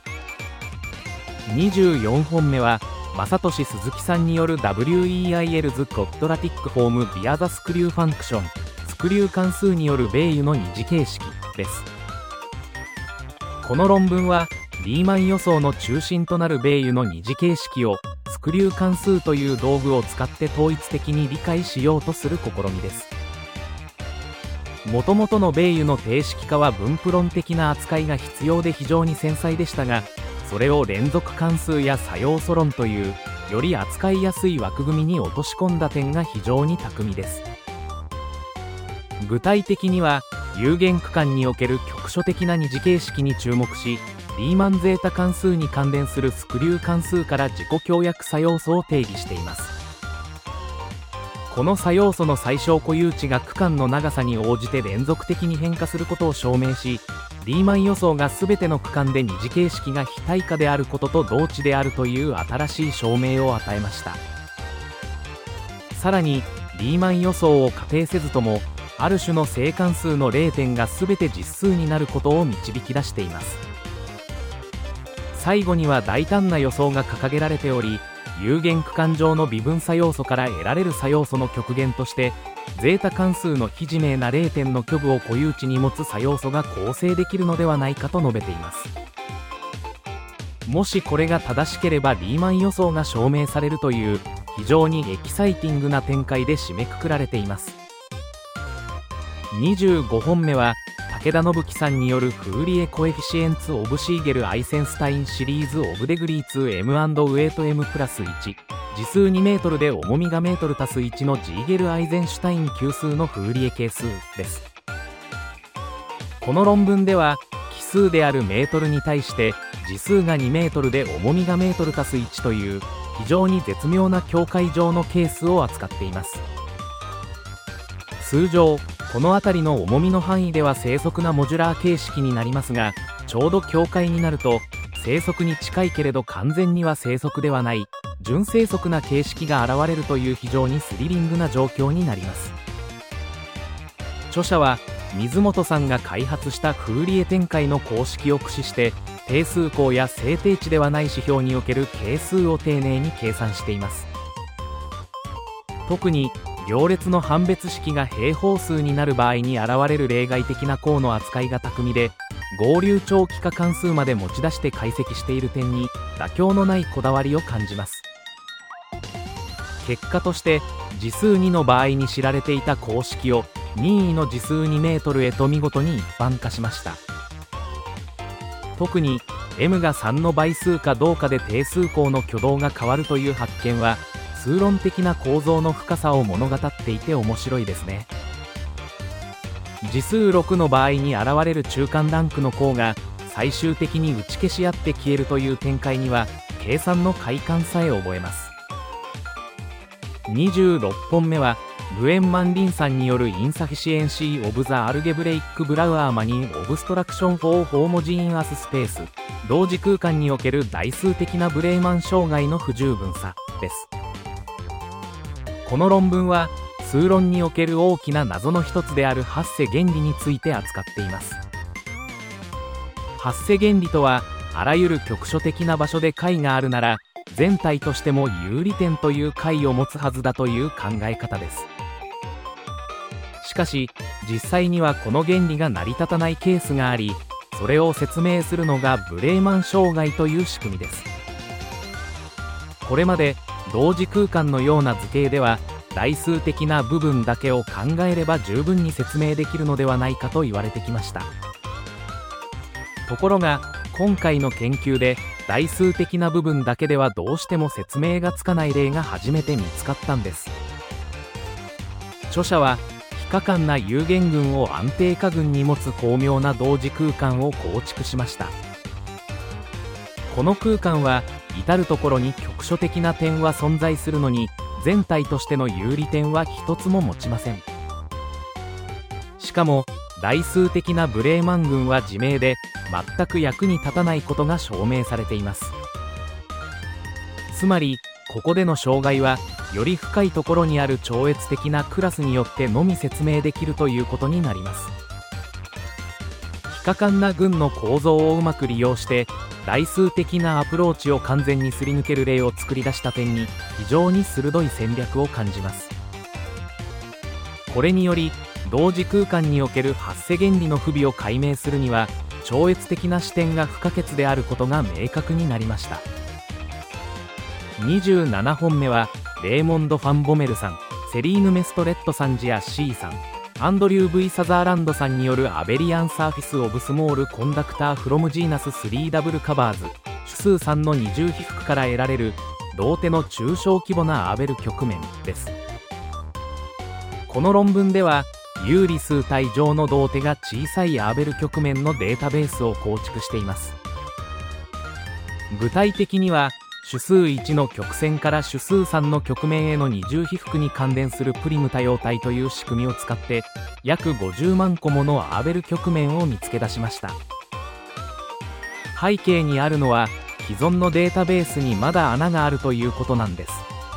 にじゅうよんほんめは正俊鈴木さんによる ダブリューイーアイエルズ コッドラティックフォーム via the スクリューファンクションスクリュー関数によるベイユの二次形式です。この論文はリーマン予想の中心となるベイユの二次形式をスクリュー関数という道具を使って統一的に理解しようとする試みです。もともとのベイユの定式化は分布論的な扱いが必要で非常に繊細でしたが、それを連続関数や作用素論というより扱いやすい枠組みに落とし込んだ点が非常に巧みです。具体的には有限区間における局所的な二次形式に注目し、リーマンゼータ関数に関連するスクリュー関数から自己協約作用素を定義しています。この作用素の最小固有値が区間の長さに応じて連続的に変化することを証明し、リーマン予想が全ての区間で二次形式が非対価であることと同値であるという新しい証明を与えました。さらにリーマン予想を仮定せずともある種の正関数のれいてんが全て実数になることを導き出しています。最後には大胆な予想が掲げられており、有限区間上の微分作用素から得られる作用素の極限としてゼータ関数の非自明なれいてんの虚部を固有値に持つ作用素が構成できるのではないかと述べています。もしこれが正しければリーマン予想が証明されるという非常にエキサイティングな展開で締めくくられています。にじゅうごほんめは武田信樹さんによるフーリエコエフィシエンツ・オブ・シーゲル・アイセンスタインシリーズ・オブ・デグリー ツーエム ウェイト エム プラスいち、時数にメートルで重みがメートル足すいちのジーゲル・アイゼンシュタイン級数のフーリエ係数です。この論文では奇数であるメートルに対して時数がにメートルで重みがメートル足すいちという非常に絶妙な境界上のケースを扱っています。通常この辺りの重みの範囲では正則なモジュラー形式になりますが、ちょうど境界になると正則に近いけれど完全には正則ではない準正則な形式が現れるという非常にスリリングな状況になります。著者は水本さんが開発したフーリエ展開の公式を駆使して定数項や正定値ではない指標における係数を丁寧に計算しています。特に行列の判別式が平方数になる場合に現れる例外的な項の扱いが巧みで、合流長期化関数まで持ち出して解析している点に妥協のないこだわりを感じます。結果として次数にの場合に知られていた公式を任意の次数にメートルへと見事に一般化しました。特に m がさんの倍数かどうかで定数項の挙動が変わるという発見は数論的な構造の深さを物語っていて面白いですね。次数ろくの場合に現れる中間ランクの項が最終的に打ち消し合って消えるという展開には計算の快感さえ覚えます。にじゅうろっぽんめはグエンマン・リンさんによるインサフィシエンシー・オブ・ザ・アルゲブレイック・ブラウアー・マニン・オブストラクション・フォー・ホーモジーン・アス・スペース、同時空間における代数的なブレーマン障害の不十分さです。この論文は数論における大きな謎の一つであるハッセ原理について扱っています。ハッセ原理とは、あらゆる局所的な場所で解があるなら全体としても有利点という解を持つはずだという考え方です。しかし実際にはこの原理が成り立たないケースがあり、それを説明するのがブレーマン障害という仕組みです。これまで同時空間のような図形では代数的な部分だけを考えれば十分に説明できるのではないかと言われてきました。ところが今回の研究で代数的な部分だけではどうしても説明がつかない例が初めて見つかったんです。著者は非可感な有限群を安定化群に持つ巧妙な同時空間を構築しました。この空間は至る所に局所的な点は存在するのに全体としての有利点は一つも持ちません。しかも代数的なブレーマン群は自明で全く役に立たないことが証明されています。つまりここでの障害はより深いところにある超越的なクラスによってのみ説明できるということになります。非可感な群の構造をうまく利用して代数的なアプローチを完全にすり抜ける例を作り出した点に非常に鋭い戦略を感じます。これにより同時空間におけるハッセ原理の不備を解明するには超越的な視点が不可欠であることが明確になりました。にじゅうななほんめはレーモンド・ファン・ボメルさん、セリーヌ・メストレットさんジや C さん、アンドリュー・ V ・サザーランドさんによるアベリアン・サーフィス・オブ・スモール・コンダクター・フロム・ジーナス・スリー・ダブル・カバーズ、主数さんの二重被覆から得られる同手の中小規模なアーベル局面です。この論文では有理数体上の同手が小さいアーベル局面のデータベースを構築しています。具体的には主数いちの曲線から主数さんの局面への二重被覆に関連するプリム多様体という仕組みを使って約ごじゅうまんこものアーベル局面を見つけ出しました。背景にあるのは既存のデータベースにまだ穴があるということなんです。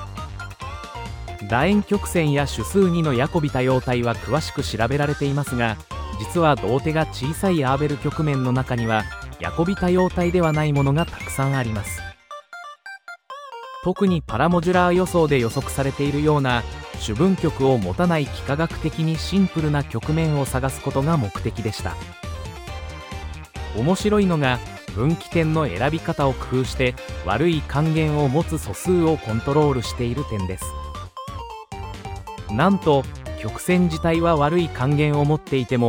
楕円曲線や主数にのヤコビ多様体は詳しく調べられていますが、実は同手が小さいアーベル局面の中にはヤコビ多様体ではないものがたくさんあります。特にパラモジュラー予想で予測されているような主分極を持たない幾何学的にシンプルな局面を探すことが目的でした。面白いのが分岐点の選び方を工夫して悪い還元を持つ素数をコントロールしている点です。なんと曲線自体は悪い還元を持っていても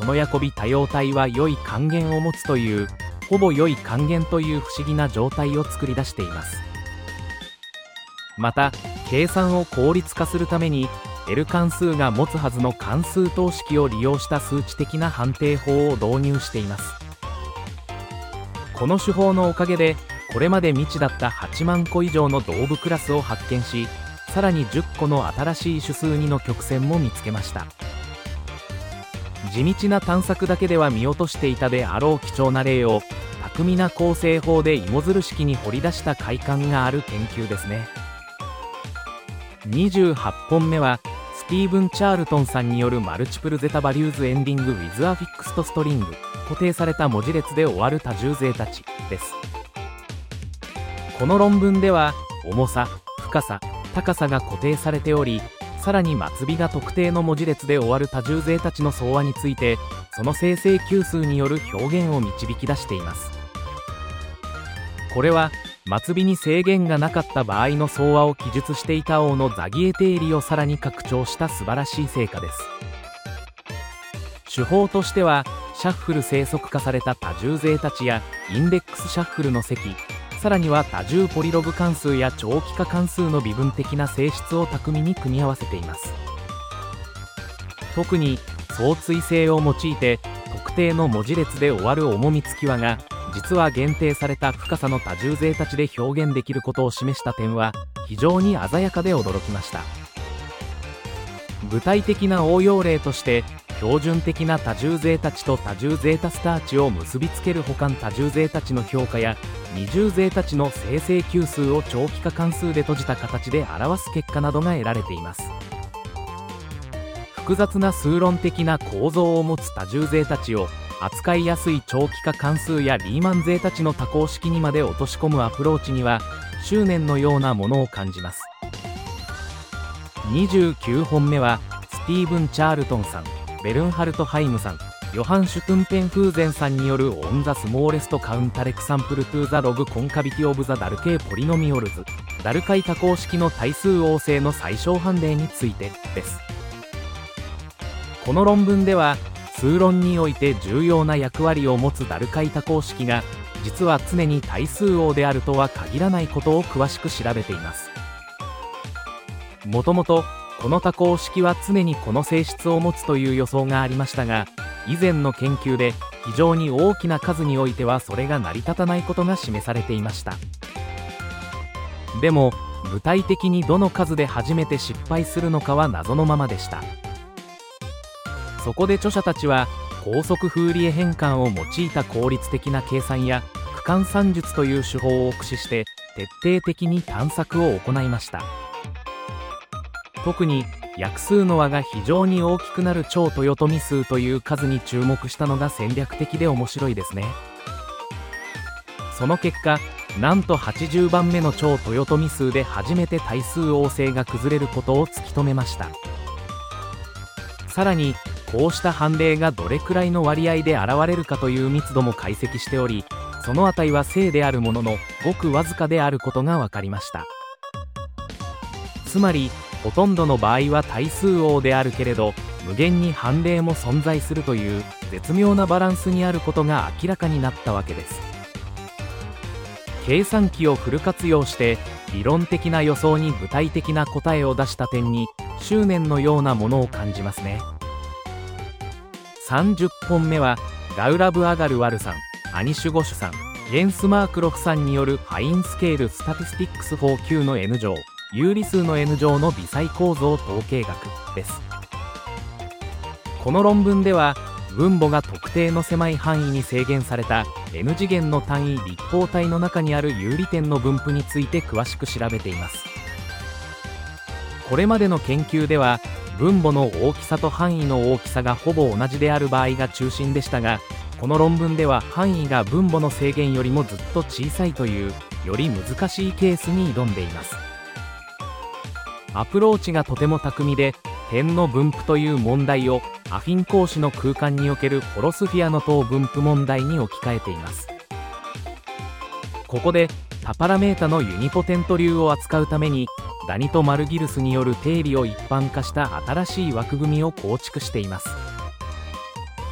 そのヤコビ多様体は良い還元を持つという、ほぼ良い還元という不思議な状態を作り出しています。また計算を効率化するために L 関数が持つはずの関数等式を利用した数値的な判定法を導入しています。この手法のおかげでこれまで未知だったはちまんこ以上の同部クラスを発見し、さらにじゅっこの新しい種数にの曲線も見つけました。地道な探索だけでは見落としていたであろう貴重な例を巧みな構成法で芋づる式に掘り出した快感がある研究ですね。にじゅうはっぽんめはスティーブン・チャールトンさんによるマルチプルゼタバリューズエンディング with a fixed string 固定された文字列で終わる多重勢たちです。この論文では重さ、深さ、高さが固定されており、さらに末尾が特定の文字列で終わる多重勢たちの総和についてその生成級数による表現を導き出しています。これは末尾に制限がなかった場合の総和を記述していた王のザギエ定理をさらに拡張した素晴らしい成果です。手法としてはシャッフル生息化された多重勢たちやインデックスシャッフルの積、さらには多重ポリログ関数や長期化関数の微分的な性質を巧みに組み合わせています。特に相対性を用いて特定の文字列で終わる重み付き輪が実は限定された深さの多重勢たちで表現できることを示した点は非常に鮮やかで驚きました。具体的な応用例として標準的な多重勢たちと多重ゼータスター値を結びつける補完多重勢たちの評価や二重勢たちの生成級数を長期化関数で閉じた形で表す結果などが得られています。複雑な数論的な構造を持つ多重勢たちを扱いやすい長期化関数やリーマン勢たちの多項式にまで落とし込むアプローチには執念のようなものを感じます。にじゅうきゅうほんめはスティーブン・チャールトンさん、ベルンハルト・ハイムさん、ヨハン・シュトゥンペンフーゼンさんによるオン・ザ・スモーレスト・カウンタレクサンプル・トゥ・ザ・ログ・コンカビティ・オブ・ザ・ダル系ポリノミオルズダル解多項式の対数応性の最小判例についてです。この論文では数論において重要な役割を持つダル解多項式が実は常に対数応であるとは限らないことを詳しく調べています。もともとこの多項式は常にこの性質を持つという予想がありましたが、以前の研究で非常に大きな数においてはそれが成り立たないことが示されていました。でも具体的にどの数で初めて失敗するのかは謎のままでした。そこで著者たちは高速フーリエ変換を用いた効率的な計算や区間算術という手法を駆使して徹底的に探索を行いました。特に約数の和が非常に大きくなる超豊臣数という数に注目したのが戦略的で面白いですね。その結果なんとはちじゅうばんめの超豊臣数で初めて対数応性が崩れることを突き止めました。さらにこうした判例がどれくらいの割合で現れるかという密度も解析しており、その値は正であるもののごくわずかであることが分かりました。つまりほとんどの場合は対数応であるけれど無限に判例も存在するという絶妙なバランスにあることが明らかになったわけです。計算機をフル活用して理論的な予想に具体的な答えを出した点に執念のようなものを感じますね。さんじゅっぽんめはガウラブ・アガルワルさん、アニシュゴシュさん、ジェンス・マークロフさんによるファインスケール・スタティスティックス フォー Q の N 乗有理数の N 乗の微細構造統計学です。この論文では分母が特定の狭い範囲に制限された N 次元の単位立方体の中にある有利点の分布について詳しく調べています。これまでの研究では分母の大きさと範囲の大きさがほぼ同じである場合が中心でしたが、この論文では範囲が分母の制限よりもずっと小さいというより難しいケースに挑んでいます。アプローチがとても巧みで、点の分布という問題をアフィン格子の空間におけるホロスフィアの等分布問題に置き換えています。ここで多パラメータのユニポテント流を扱うためにダニとマルギルスによる定理を一般化した新しい枠組みを構築しています。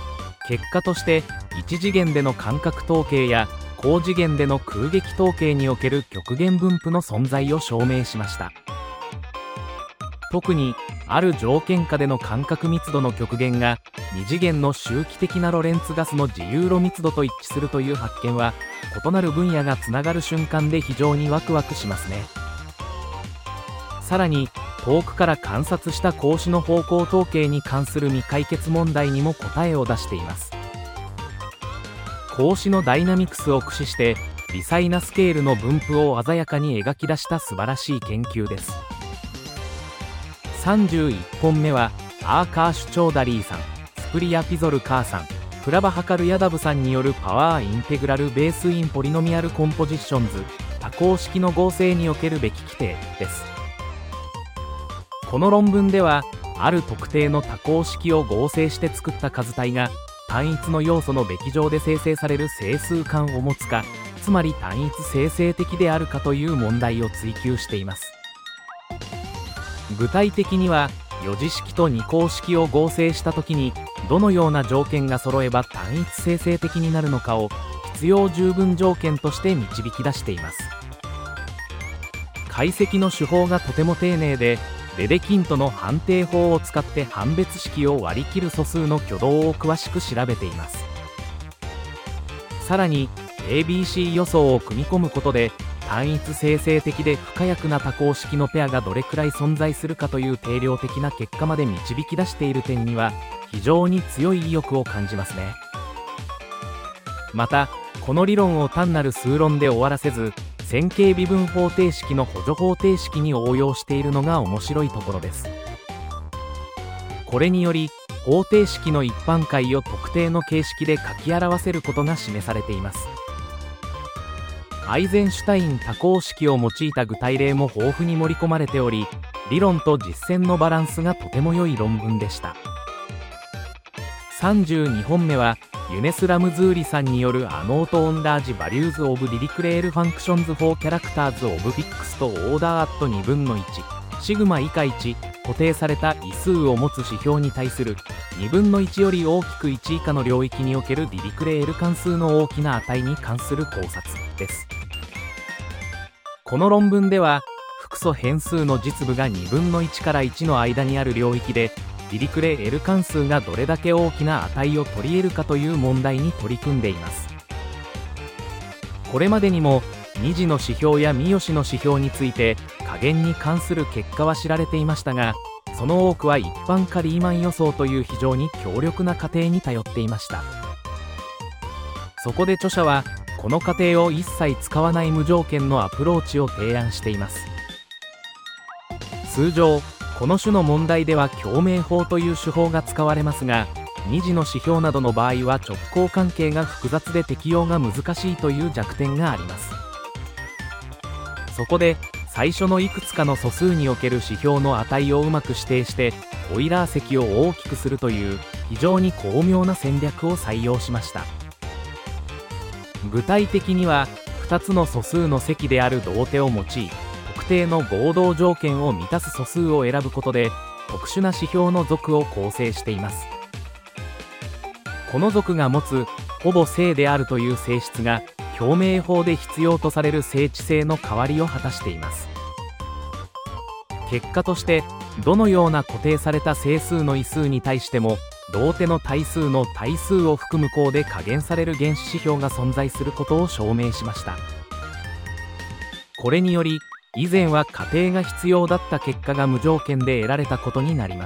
結果としていち次元での感覚統計や高次元での空撃統計における極限分布の存在を証明しました。特にある条件下での感覚密度の極限がに次元の周期的なロレンツガスの自由路密度と一致するという発見は、異なる分野がつながる瞬間で非常にワクワクしますね。さらに遠くから観察した光子の方向統計に関する未解決問題にも答えを出しています。光子のダイナミクスを駆使して微細なスケールの分布を鮮やかに描き出した素晴らしい研究です。さんじゅういっぽんめはアーカーシュチョーダリーさん、スプリア・ピゾルカーさん、プラバハカルヤダブさんによるパワーインテグラルベースインポリノミアルコンポジションズ多項式の合成におけるべき規定です。この論文ではある特定の多項式を合成して作った数体が単一の要素のべき上で生成される整数間を持つか、つまり単一生成的であるかという問題を追求しています。具体的にはよ次式とに項式を合成したときにどのような条件が揃えば単一生成的になるのかを必要十分条件として導き出しています。解析の手法がとても丁寧で、レデキントの判定法を使って判別式を割り切る素数の挙動を詳しく調べています。さらに エービーシー 予想を組み込むことで単一生成的で不可逆な多項式のペアがどれくらい存在するかという定量的な結果まで導き出している点には非常に強い意欲を感じますね。またこの理論を単なる数論で終わらせず、線形微分方程式の補助方程式に応用しているのが面白いところです。これにより方程式の一般解を特定の形式で書き表せることが示されています。アイゼンシュタイン多項式を用いた具体例も豊富に盛り込まれており、理論と実践のバランスがとても良い論文でした。さんじゅうにほんめはユネス・ラムズーリさんによるアノート・オン・ラージ・バリューズ・オブ・ディリクレール・ファンクションズ・フォー・キャラクターズ・オブ・フィックスとオーダー・アットにぶんのいちシグマ以下いち固定された異数を持つ指標に対するにぶんのいちより大きくいち以下の領域におけるディリクレール関数の大きな値に関する考察です。この論文では複素変数の実部がにぶんのいちからいちの間にある領域でディリクレール関数がどれだけ大きな値を取り得るかという問題に取り組んでいます。これまでにもに次の指標や三好の指標について加減に関する結果は知られていましたが、その多くは一般化リーマン予想という非常に強力な過程に頼っていました。そこで著者はこの過程を一切使わない無条件のアプローチを提案しています。通常この種の問題では共鳴法という手法が使われますが、に次の指標などの場合は直行関係が複雑で適用が難しいという弱点があります。そこで最初のいくつかの素数における指標の値をうまく指定してオイラー積を大きくするという非常に巧妙な戦略を採用しました。具体的にはふたつの素数の積である同手を用い、特定の合同条件を満たす素数を選ぶことで特殊な指標の属を構成しています。この属が持つほぼ正であるという性質が共鳴法で必要とされる正知性の代わりを果たしています。結果としてどのような固定された整数の異数に対しても同手の対数の対数を含む項で加減される原子指標が存在することを証明しました。これにより以前は仮定が必要だった結果が無条件で得られたことになります。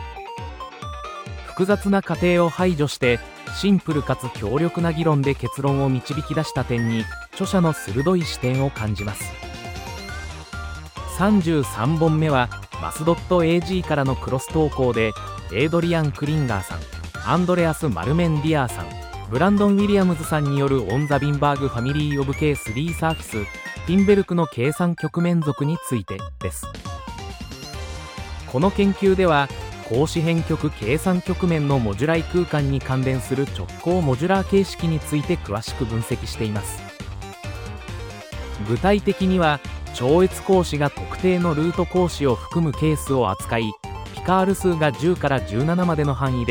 複雑な仮定を排除してシンプルかつ強力な議論で結論を導き出した点に著者の鋭い視点を感じます。さんじゅうさんぼんめはマスドット エージー からのクロス投稿でエイドリアン・クリンガーさん、アンドレアス・マルメンディアーさん、ブランドン・ウィリアムズさんによるオン・ザ・ビンバーグ・ファミリー・オブ・ケースリー・サーフィス・ティンベルクの計算局面属についてです。この研究では格子辺極計算局面のモジュライ空間に関連する直行モジュラー形式について詳しく分析しています。具体的には超越格子が特定のルート格子を含むケースを扱い、ピカール数がじゅうからじゅうななまでの範囲で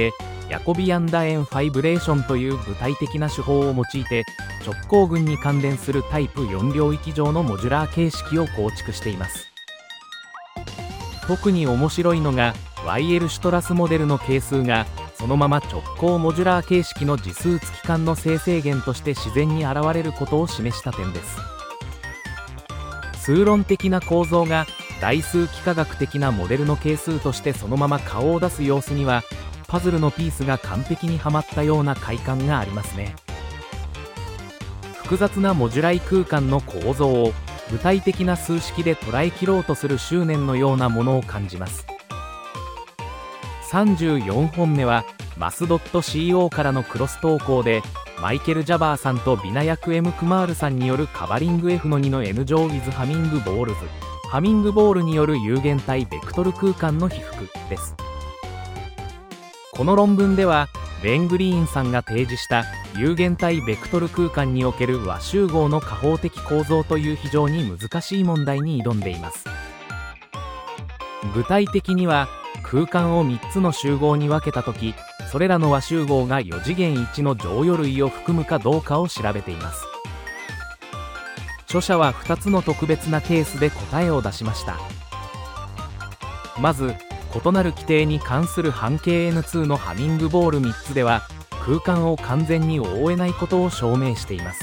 ヤコビアン楕円ファイブレーションという具体的な手法を用いて、直行群に関連するタイプよん領域上のモジュラー形式を構築しています。特に面白いのが ワイエル シュトラスモデルの係数がそのまま直行モジュラー形式の次数付き間の生成源として自然に現れることを示した点です。数論的な構造が代数幾何学的なモデルの係数としてそのまま顔を出す様子には、パズルのピースが完璧にはまったような快感がありますね。複雑なモジュライ空間の構造を具体的な数式で捉えきろうとする執念のようなものを感じます。さんじゅうよんほんめはマス .co からのクロス投稿で、マイケル・ジャバーさんとビナヤク・エム・クマールさんによるカバリング エフ のにの N 乗 with ハミングボールズ、ハミングボールによる有限体ベクトル空間の被覆です。この論文ではベン・グリーンさんが提示した有限体ベクトル空間における和集合の加法的構造という非常に難しい問題に挑んでいます。具体的には空間をみっつの集合に分けたとき、それらの和集合がよ次元いちの乗与類を含むかどうかを調べています。著者はふたつの特別なケースで答えを出しました。まず異なる規定に関する半径 エヌツー のハミングボールみっつでは空間を完全に覆えないことを証明しています。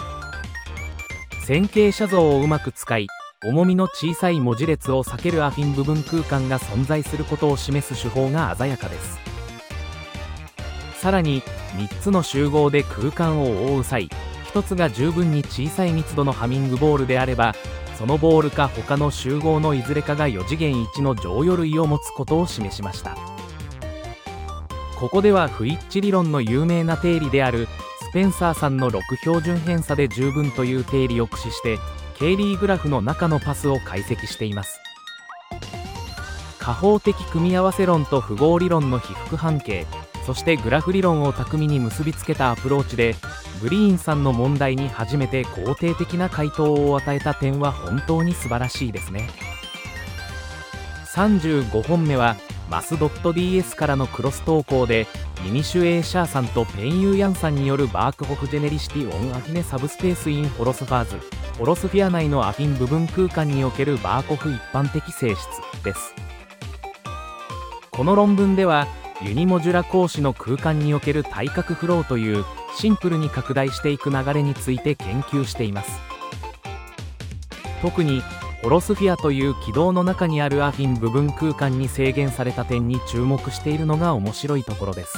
線形写像をうまく使い、重みの小さい文字列を避けるアフィン部分空間が存在することを示す手法が鮮やかです。さらにみっつの集合で空間を覆う際、ひとつが十分に小さい密度のハミングボールであれば、そのボールか他の集合のいずれかがよ次元いちの乗与類を持つことを示しました。ここでは不一致理論の有名な定理であるスペンサーさんのろく標準偏差で十分という定理を駆使して、ケイリーグラフの中のパスを解析しています。加法的組み合わせ論と符号理論の被覆半径、そしてグラフ理論を巧みに結びつけたアプローチで、グリーンさんの問題に初めて肯定的な回答を与えた点は本当に素晴らしいですね。さんじゅうごほんめはマス .ds からのクロス投稿で、ミニシュエーシャーさんとペンユーヤンさんによるバークホフジェネリシティオンアフィネサブスペースインホロスファーズ、ホロスフィア内のアフィン部分空間におけるバーコフ一般的性質です。この論文ではユニモジュラ格子の空間における対角フローというシンプルに拡大していく流れについて研究しています。特にホロスフィアという軌道の中にあるアフィン部分空間に制限された点に注目しているのが面白いところです。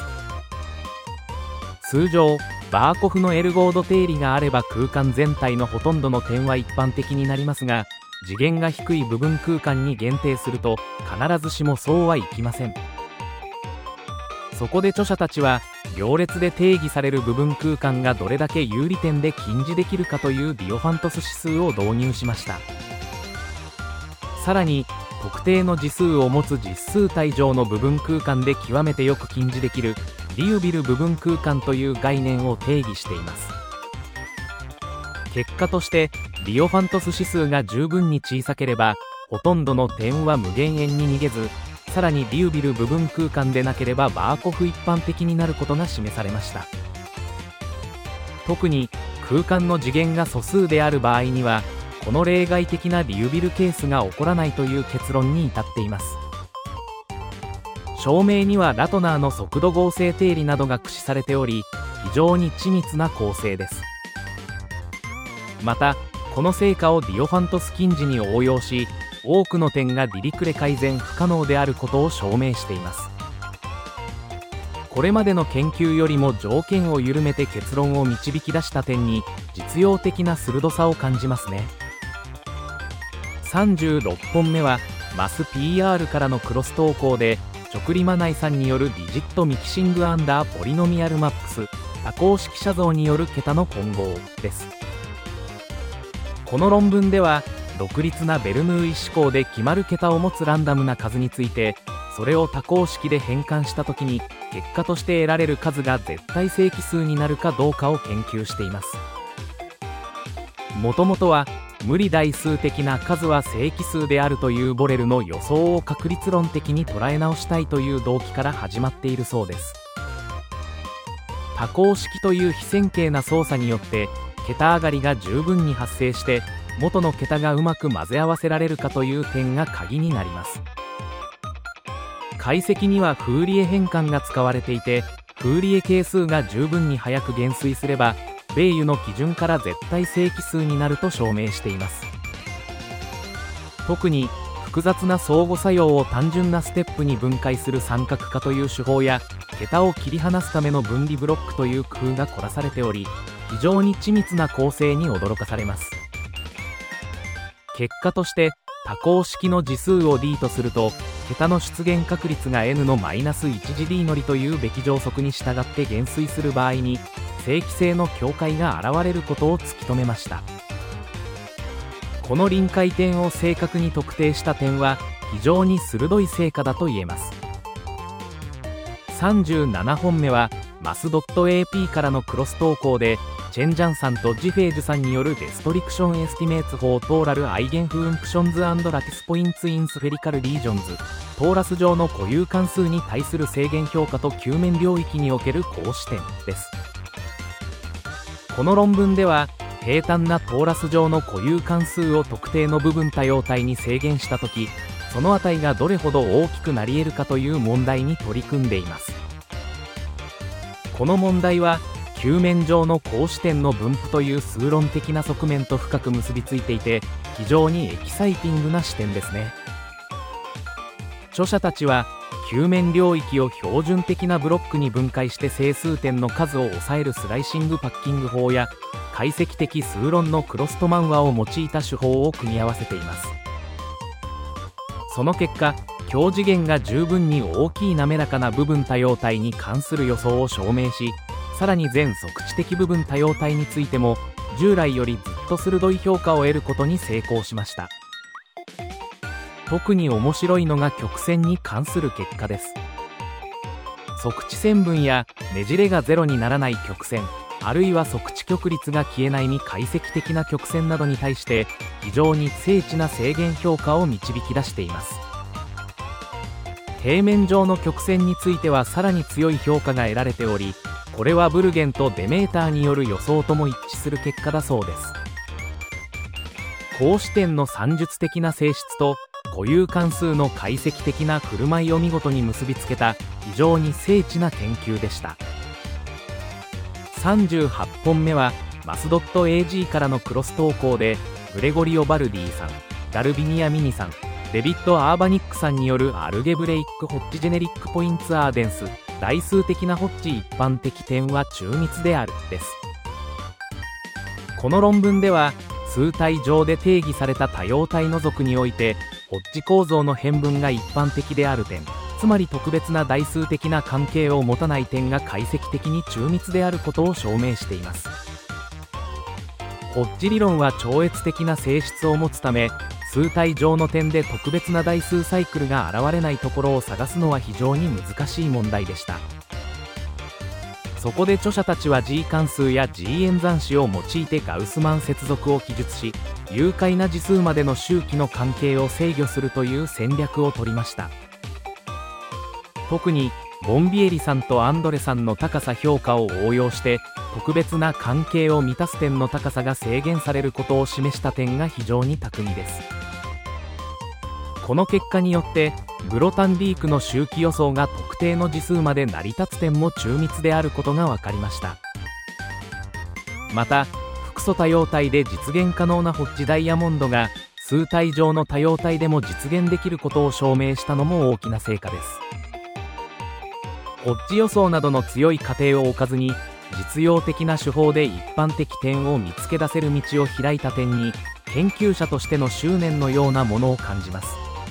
通常バーコフのエルゴード定理があれば空間全体のほとんどの点は一般的になりますが、次元が低い部分空間に限定すると必ずしもそうはいきません。そこで著者たちは行列で定義される部分空間がどれだけ有利点で近似できるかというディオファントス指数を導入しました。さらに特定の次数を持つ実数体上の部分空間で極めてよく近似できるリュービル部分空間という概念を定義しています。結果としてディオファントス指数が十分に小さければほとんどの点は無限円に逃げず、さらにリュービル部分空間でなければバーコフ一般的になることが示されました。特に空間の次元が素数である場合にはこの例外的なリュービルケースが起こらないという結論に至っています。証明にはラトナーの速度合成定理などが駆使されており、非常に緻密な構成です。またこの成果をディオファントス近似に応用し、多くの点がディリクレ改善不可能であることを証明しています。これまでの研究よりも条件を緩めて結論を導き出した点に実用的な鋭さを感じますね。さんじゅうろっぽんめはマス ピーアール からのクロス投稿で、直リマナイさんによるディジットミキシングアンダーポリノミアルマップス多項式写像による桁の混合です。この論文では独立なベルヌーイ思考で決まる桁を持つランダムな数について、それを多項式で変換したときに結果として得られる数が絶対正規数になるかどうかを研究しています。もともとは無理代数的な数は正規数であるというボレルの予想を確率論的に捉え直したいという動機から始まっているそうです。 多項式という非線形な操作によって桁上がりが十分に発生して元の桁がうまく混ぜ合わせられるかという点が鍵になります。解析にはフーリエ変換が使われていて、フーリエ係数が十分に早く減衰すればベイユの基準から絶対正規数になると証明しています。特に複雑な相互作用を単純なステップに分解する三角化という手法や桁を切り離すための分離ブロックという工夫が凝らされており、非常に緻密な構成に驚かされます。結果として多項式の次数を d とすると桁の出現確率が n のマイナスいち次 d 乗りというべき乗則に従って減衰する場合に正規性の境界が現れることを突き止めました。この臨界点を正確に特定した点は非常に鋭い成果だと言えます。さんじゅうななほんめは マスドットエーピー からのクロス投稿でチェンジャンさんとジフェージュさんによるデストリクションエスティメーツ法トーラルアイゲンフンクションズ&ラティスポインツインスフェリカルリージョンズトーラス上の固有関数に対する制限評価と球面領域における公視点です。この論文では平坦なトーラス上の固有関数を特定の部分多様体に制限したとき、その値がどれほど大きくなり得るかという問題に取り組んでいます。この問題は球面上の公視点の分布という数論的な側面と深く結びついていて非常にエキサイティングな視点ですね。著者たちは球面領域を標準的なブロックに分解して整数点の数を抑えるスライシングパッキング法や解析的数論のクロストマンワを用いた手法を組み合わせています。その結果強次元が十分に大きい滑らかな部分多様体に関する予想を証明し、さらに全測値的部分多様体についても従来よりずっと鋭い評価を得ることに成功しました。特に面白いのが曲線に関する結果です。測値線分やねじれがゼロにならない曲線、あるいは測値曲率が消えない未解析的な曲線などに対して非常に精緻な制限評価を導き出しています。平面上の曲線についてはさらに強い評価が得られており、これはブルゲンとデメーターによる予想とも一致する結果だそうです。公視点の算術的な性質と固有関数の解析的な振る舞いを見事に結びつけた非常に精緻な研究でした。さんじゅうはちほんめはマスドット エージー からのクロス投稿でグレゴリオ・バルディさん、ガルビニア・ミニさん、デビッド・アーバニックさんによるアルゲブレイック・ホッチ・ジェネリック・ポインツ・アーデンス代数的なホッチ一般的点は中密であるです。この論文では数体上で定義された多様体の属においてホッチ構造の変分が一般的である点、つまり特別な代数的な関係を持たない点が解析的に中密であることを証明しています。ホッチ理論は超越的な性質を持つため数体上の点で特別な代数サイクルが現れないところを探すのは非常に難しい問題でした。そこで著者たちは G 関数や G 演算子を用いてガウスマン接続を記述し、有解な次数までの周期の関係を制御するという戦略を取りました。特にボンビエリさんとアンドレさんの高さ評価を応用して特別な関係を満たす点の高さが制限されることを示した点が非常に巧みです。この結果によってグロタンディークの周期予想が特定の次数まで成り立つ点も中密であることが分かりました。また複素多様体で実現可能なホッチダイヤモンドが数体上の多様体でも実現できることを証明したのも大きな成果です。ホッチ予想などの強い過程を置かずに実用的な手法で一般的点を見つけ出せる道を開いた点に研究者としての執念のようなものを感じます。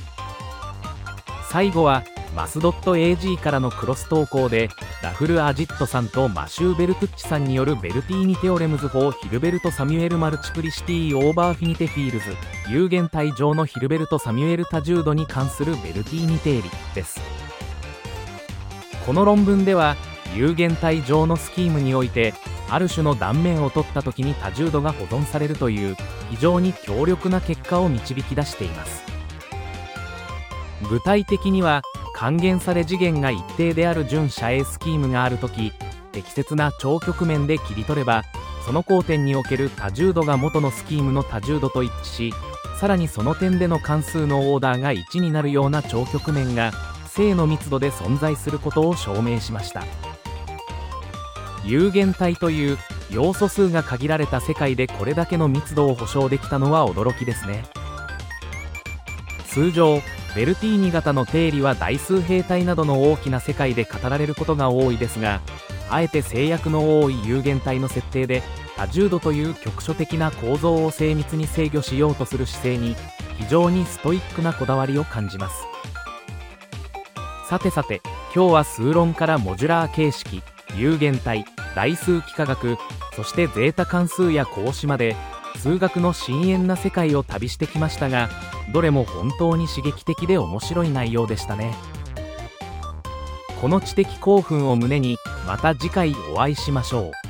最後はマスドット エージー からのクロス投稿でラフル・アジットさんとマシュー・ベルトゥッチさんによるベルティーニテオレムズ法ヒルベルト・サミュエル・マルチプリシティ・オーバーフィニテ・フィールズ有限体上のヒルベルト・サミュエル多重度に関するベルティーニ定理です。この論文では有限体上のスキームにおいてある種の断面を取った時に多重度が保存されるという非常に強力な結果を導き出しています。具体的には還元され次元が一定である準遮影スキームがあるとき適切な超局面で切り取れば、その交点における多重度が元のスキームの多重度と一致し、さらにその点での関数のオーダーがいちになるような超局面が正の密度で存在することを証明しました。有限体という要素数が限られた世界でこれだけの密度を保証できたのは驚きですね。通常ベルティーニ型の定理は大数平体などの大きな世界で語られることが多いですが、あえて制約の多い有限体の設定で多重度という局所的な構造を精密に制御しようとする姿勢に非常にストイックなこだわりを感じます。さてさて、今日は数論からモジュラー形式、有限体、大数幾何学、そしてゼータ関数や格子まで数学の深遠な世界を旅してきましたが、どれも本当に刺激的で面白い内容でしたね。この知的興奮を胸にまた次回お会いしましょう。